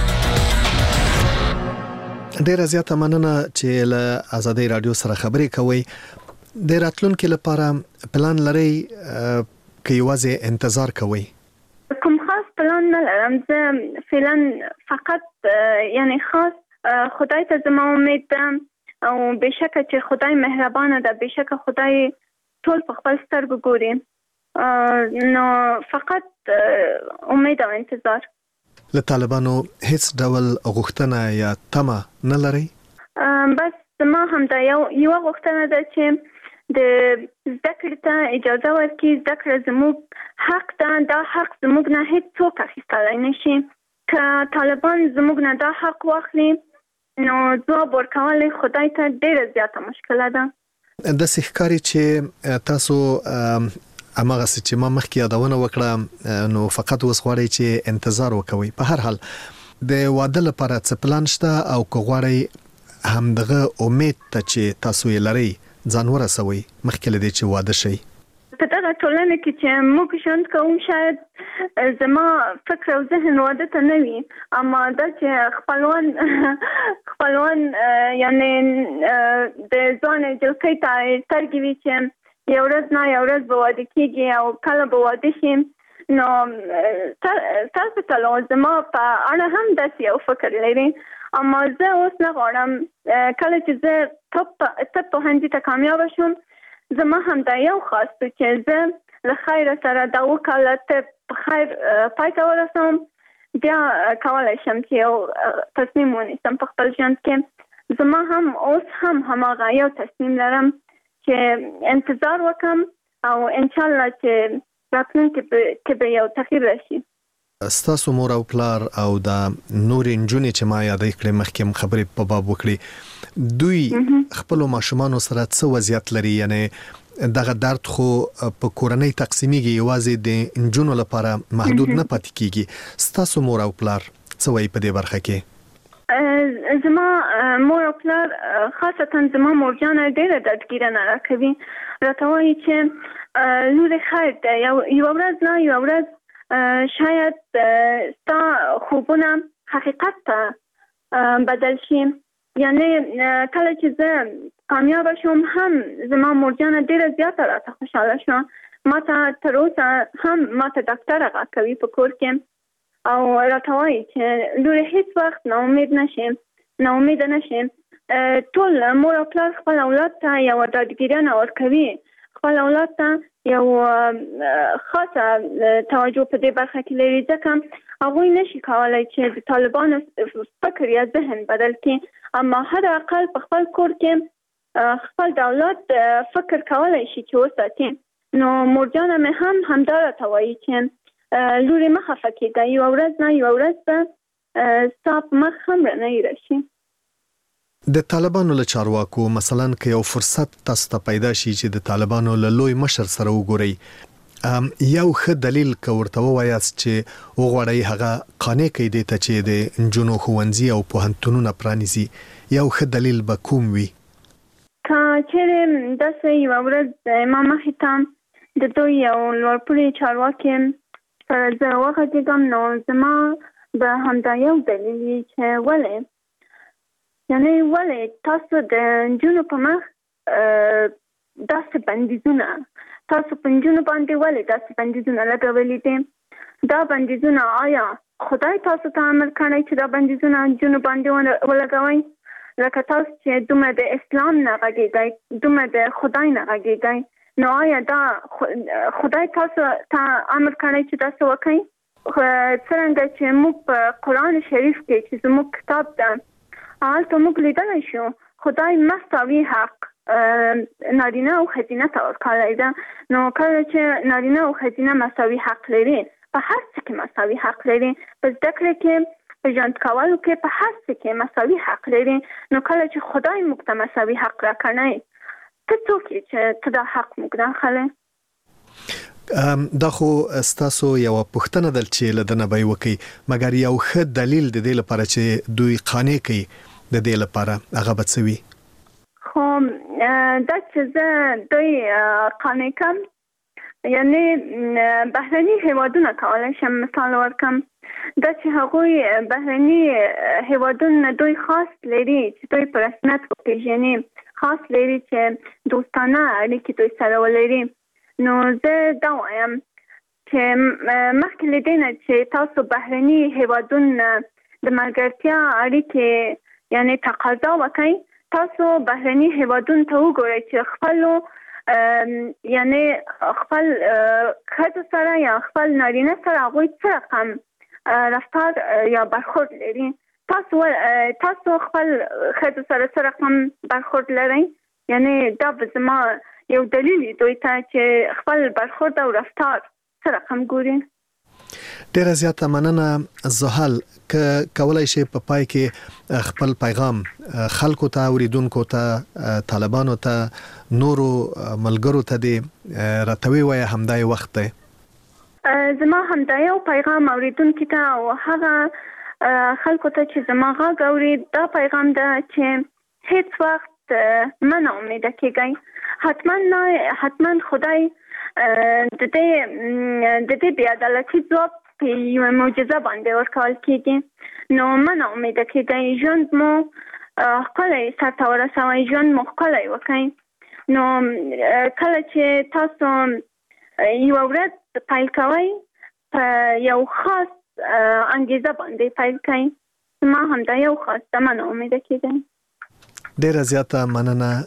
ډیره زیاته مننه چې له ازادي راډیو سره خبرې کوي. د راتلونکي لپاره پلان لري که یوازې انتظار کوي؟ کوم خاص پلان نه لرم. زه فعلا فقط یعنی خاص خدای ته زما امید ده او بشکه چې خدای مهربانه ده، بشکه خدای ټول په خپل سترګو ګوري. نو فقط امید او انتظار. له طالبانو هیڅ ډول غوښتنه یا تمه نه لري؟ بس زما هم دا یو یو غوښتنه ده چې د زده کړې ته اجازه ورکړي. زده کړه زموږ حق ده، دا حق زموږ نه هیڅ څوک اخیستلی نه شي. که طالبان زموږ نه دا حق واخلي نو ځواب ورکول خدای ته ډیره زیاته مشکله ده. داسې ښکاري چې تاسو هماغه څه چې ما مخکې یادونه وکړه نو فقط اوس غواړئ چې انتظار وکوئ. په هر حال د واده لپاره څه پلان شته او که غواړئ همدغه امید ته چې تاسو یې لرئ ځان ورسوئ مخکې له دې چې واده شئ؟ په دغه ټولنه کې چې موږ ژوند کوو شاید زما فکر او ذهن واده ته نه وي، اما دا چې خپلوان خپلوان یعنی د ځوانې جلکۍ ته سترګې وي چې یو ورځ نه یو ورځ به واده کېږي او کله به واده شي. نو تاسو ته زما په اړه هم داسې یو فکر لري، اما زه اوس نه غواړم کله چې زه طب پوهنځي ته کامیابه شوم زما هم دا یو خاص دی چې زه له خیره سره دا اووه کاله طب په خیر پای ته ورسوم، بیا کولی شم چې یو تصمیم ونیسم په خپل ژوند کې. زما هم اوس هم هماغه یو تصمیم لرم چې انتظار وکم او انشاءالله چې راتلونکي کې به یو تغییر راشي. ستاسو مور او پلار او دا نورې نجونې چې ما یادې کړې مخکې هم خبرې په باب وکړې، دوی خپلو ماشومانو سره څه وضعیت لري؟ یعنی دغه درد خو په کورنۍ تقسیمیږي، یوازې د نجونو لپاره محدود نه پاتې کیږي. ستاسو مور او پلار څه وایي په دې برخه کې؟ زما مور او پلار خاصتا زما مورجانه ډېره دردګیرنه راکوي، راته وایي چې لورې خیر دی، یوه ورځ نه یوه ورځ شاید ستا خوبونه حقیقت ته بدل شي. یعنی کله چې زه کامیابه شوم هم زما مورجانه ډېره زیاته راته خوشحاله شوه، ما ته تر اوسه هم ما ته ډاکټره غږ کوي په کور کې او راته وایي چې لورې هیڅ وخت ناامید نشې ناامیده نشې. ټول مور او پلار خپل اولاد ته یوه ډاډګیرنه ورکوي، خپل اولاد ته یو خاصه توجه په دې برخه کې لري، ځکه هغوی نشي کولی چې د طالبانو فکر یا ذهن بدل کړي، اما حد اقل په خپل کور کې خپل د اولاد فکر کولی شي چې وساتي. نو مورجانه مې هم همدا راته وایي چې لورې مه خفه کېږه، یوه ورځ نه یوه ورځ به ستا په مخ هم رڼۍ راشي. د طالبانو له چارواکو مثلا که یو فرصت تاسو ته پیدا شي چې د طالبانو له لوی مشر سره وګورئ، یو ښه دلیل که ورته ووایاست چې وغواړئ هغه قانع کړئ دې ته چې د نجونو ښوونځي او پوهنتونونه پرانیزي، یو ښه دلیل به کوم وي؟ که چیرې داسې یوه ورځ ما مخې ته د دوی یو لوړپوړي چارواکي سره زه وغږېږم، نو زما به همدا یو دلیل وي چې ولې یعنی ولې تاسو د نجونو په مخ داسې بندیزونه تاسو په نجونو باندې ولې داسې بندیزونه لګولي دي؟ دا بندیزونه آیا خدای تاسو ته امر کړی چې دا بندیزونه نجونو باندې ولګوئ؟ لکه تاسو چې دومره د اسلام نه غږېږئ، دومره د خدای نه غږېږئ، نو آیا دا خدای تاسو ته امر کړی چې داسې وکړئ؟ څرنګه چې موږ په قرآن شریف کې چې زموږ کتاب ده هلته موږ لیدلی شو خدای مساوي حق نارینه او ښځینه ته ورکړی ده. نو کله چې نارینه او ښځینه مساوي حق لري، په هر څه کې مساوي حق لري، په زده کړې کې، په ژوند کولو کې، په هر څه کې مساوي حق لري، نو کله چې خدای موږ ته مساوي حق راکړی، ته څوک یې چې ته دا حق موږ نه اخلې؟ دا خو ستاسو یوه پوښتنه ده چې له ده نه به یې وکړئ، مګر یو ښه دلیل د دې لپاره چې دوی قانع کوي د دې لپاره هغه به څه وي؟ خو دا چې زه دوی قانع کړم، یعنی بهرني هیوادونه کولی شم مثال ورکړم، دا چې هغوی بهرني هیوادونه دوی خاص لري چې دوی په رسمیت وپېژني، خاص لري چې دوستانه اړیکې دوی سره ولري. نو زه دا وایم چې مخکې له دې نه چې تاسو بهرني هیوادونه د ملګرتیا اړیکې یعنی تقاضا وکړئ، تاسو بهرني هیوادونو ته وګورئ چې خپلو یعنی خپل ښځو سره یا خپل نارینه سره هغوی څه رقم رفتار یا برخورد لري. تاسو تاسو خپل ښځو سره څه رقم برخورد لرئ؟ یعنی دا به زما یو دلیل دوی ته چې خپل برخورد او رفتار څه رقم ګوري. ډیره زیاته مننه زحل، که کولای شي په پای کې خپل پیغام خلکو ته، اوریدونکو ته، طالبانو ته، نورو ملګرو ته دې راته ووایه، همدا یې وخت دی. زما همدا یو پیغام اوریدونکو ته او هغه خلکو ته چې زما غږ اوري، دا پیغام ده چې هیڅ وخت مه ناامیده کېږئ، حتما نه حتما خدای د دې د دې بې عدالتي ځواب په یوه معجزه باندې ورکول کېږي. نو مه ناامیده کېږئ، ژوند مو ښکلی سرته ورسوئ، ژوند مو ښکلی وکړئ. نو کله چې تاسو یوه ورځ پیل کوئ، په یو خاص انګیزه باندې پیل کړئ. ما همدا یو خاص تمه نه امیده کېدم. ډیره زیاته مننه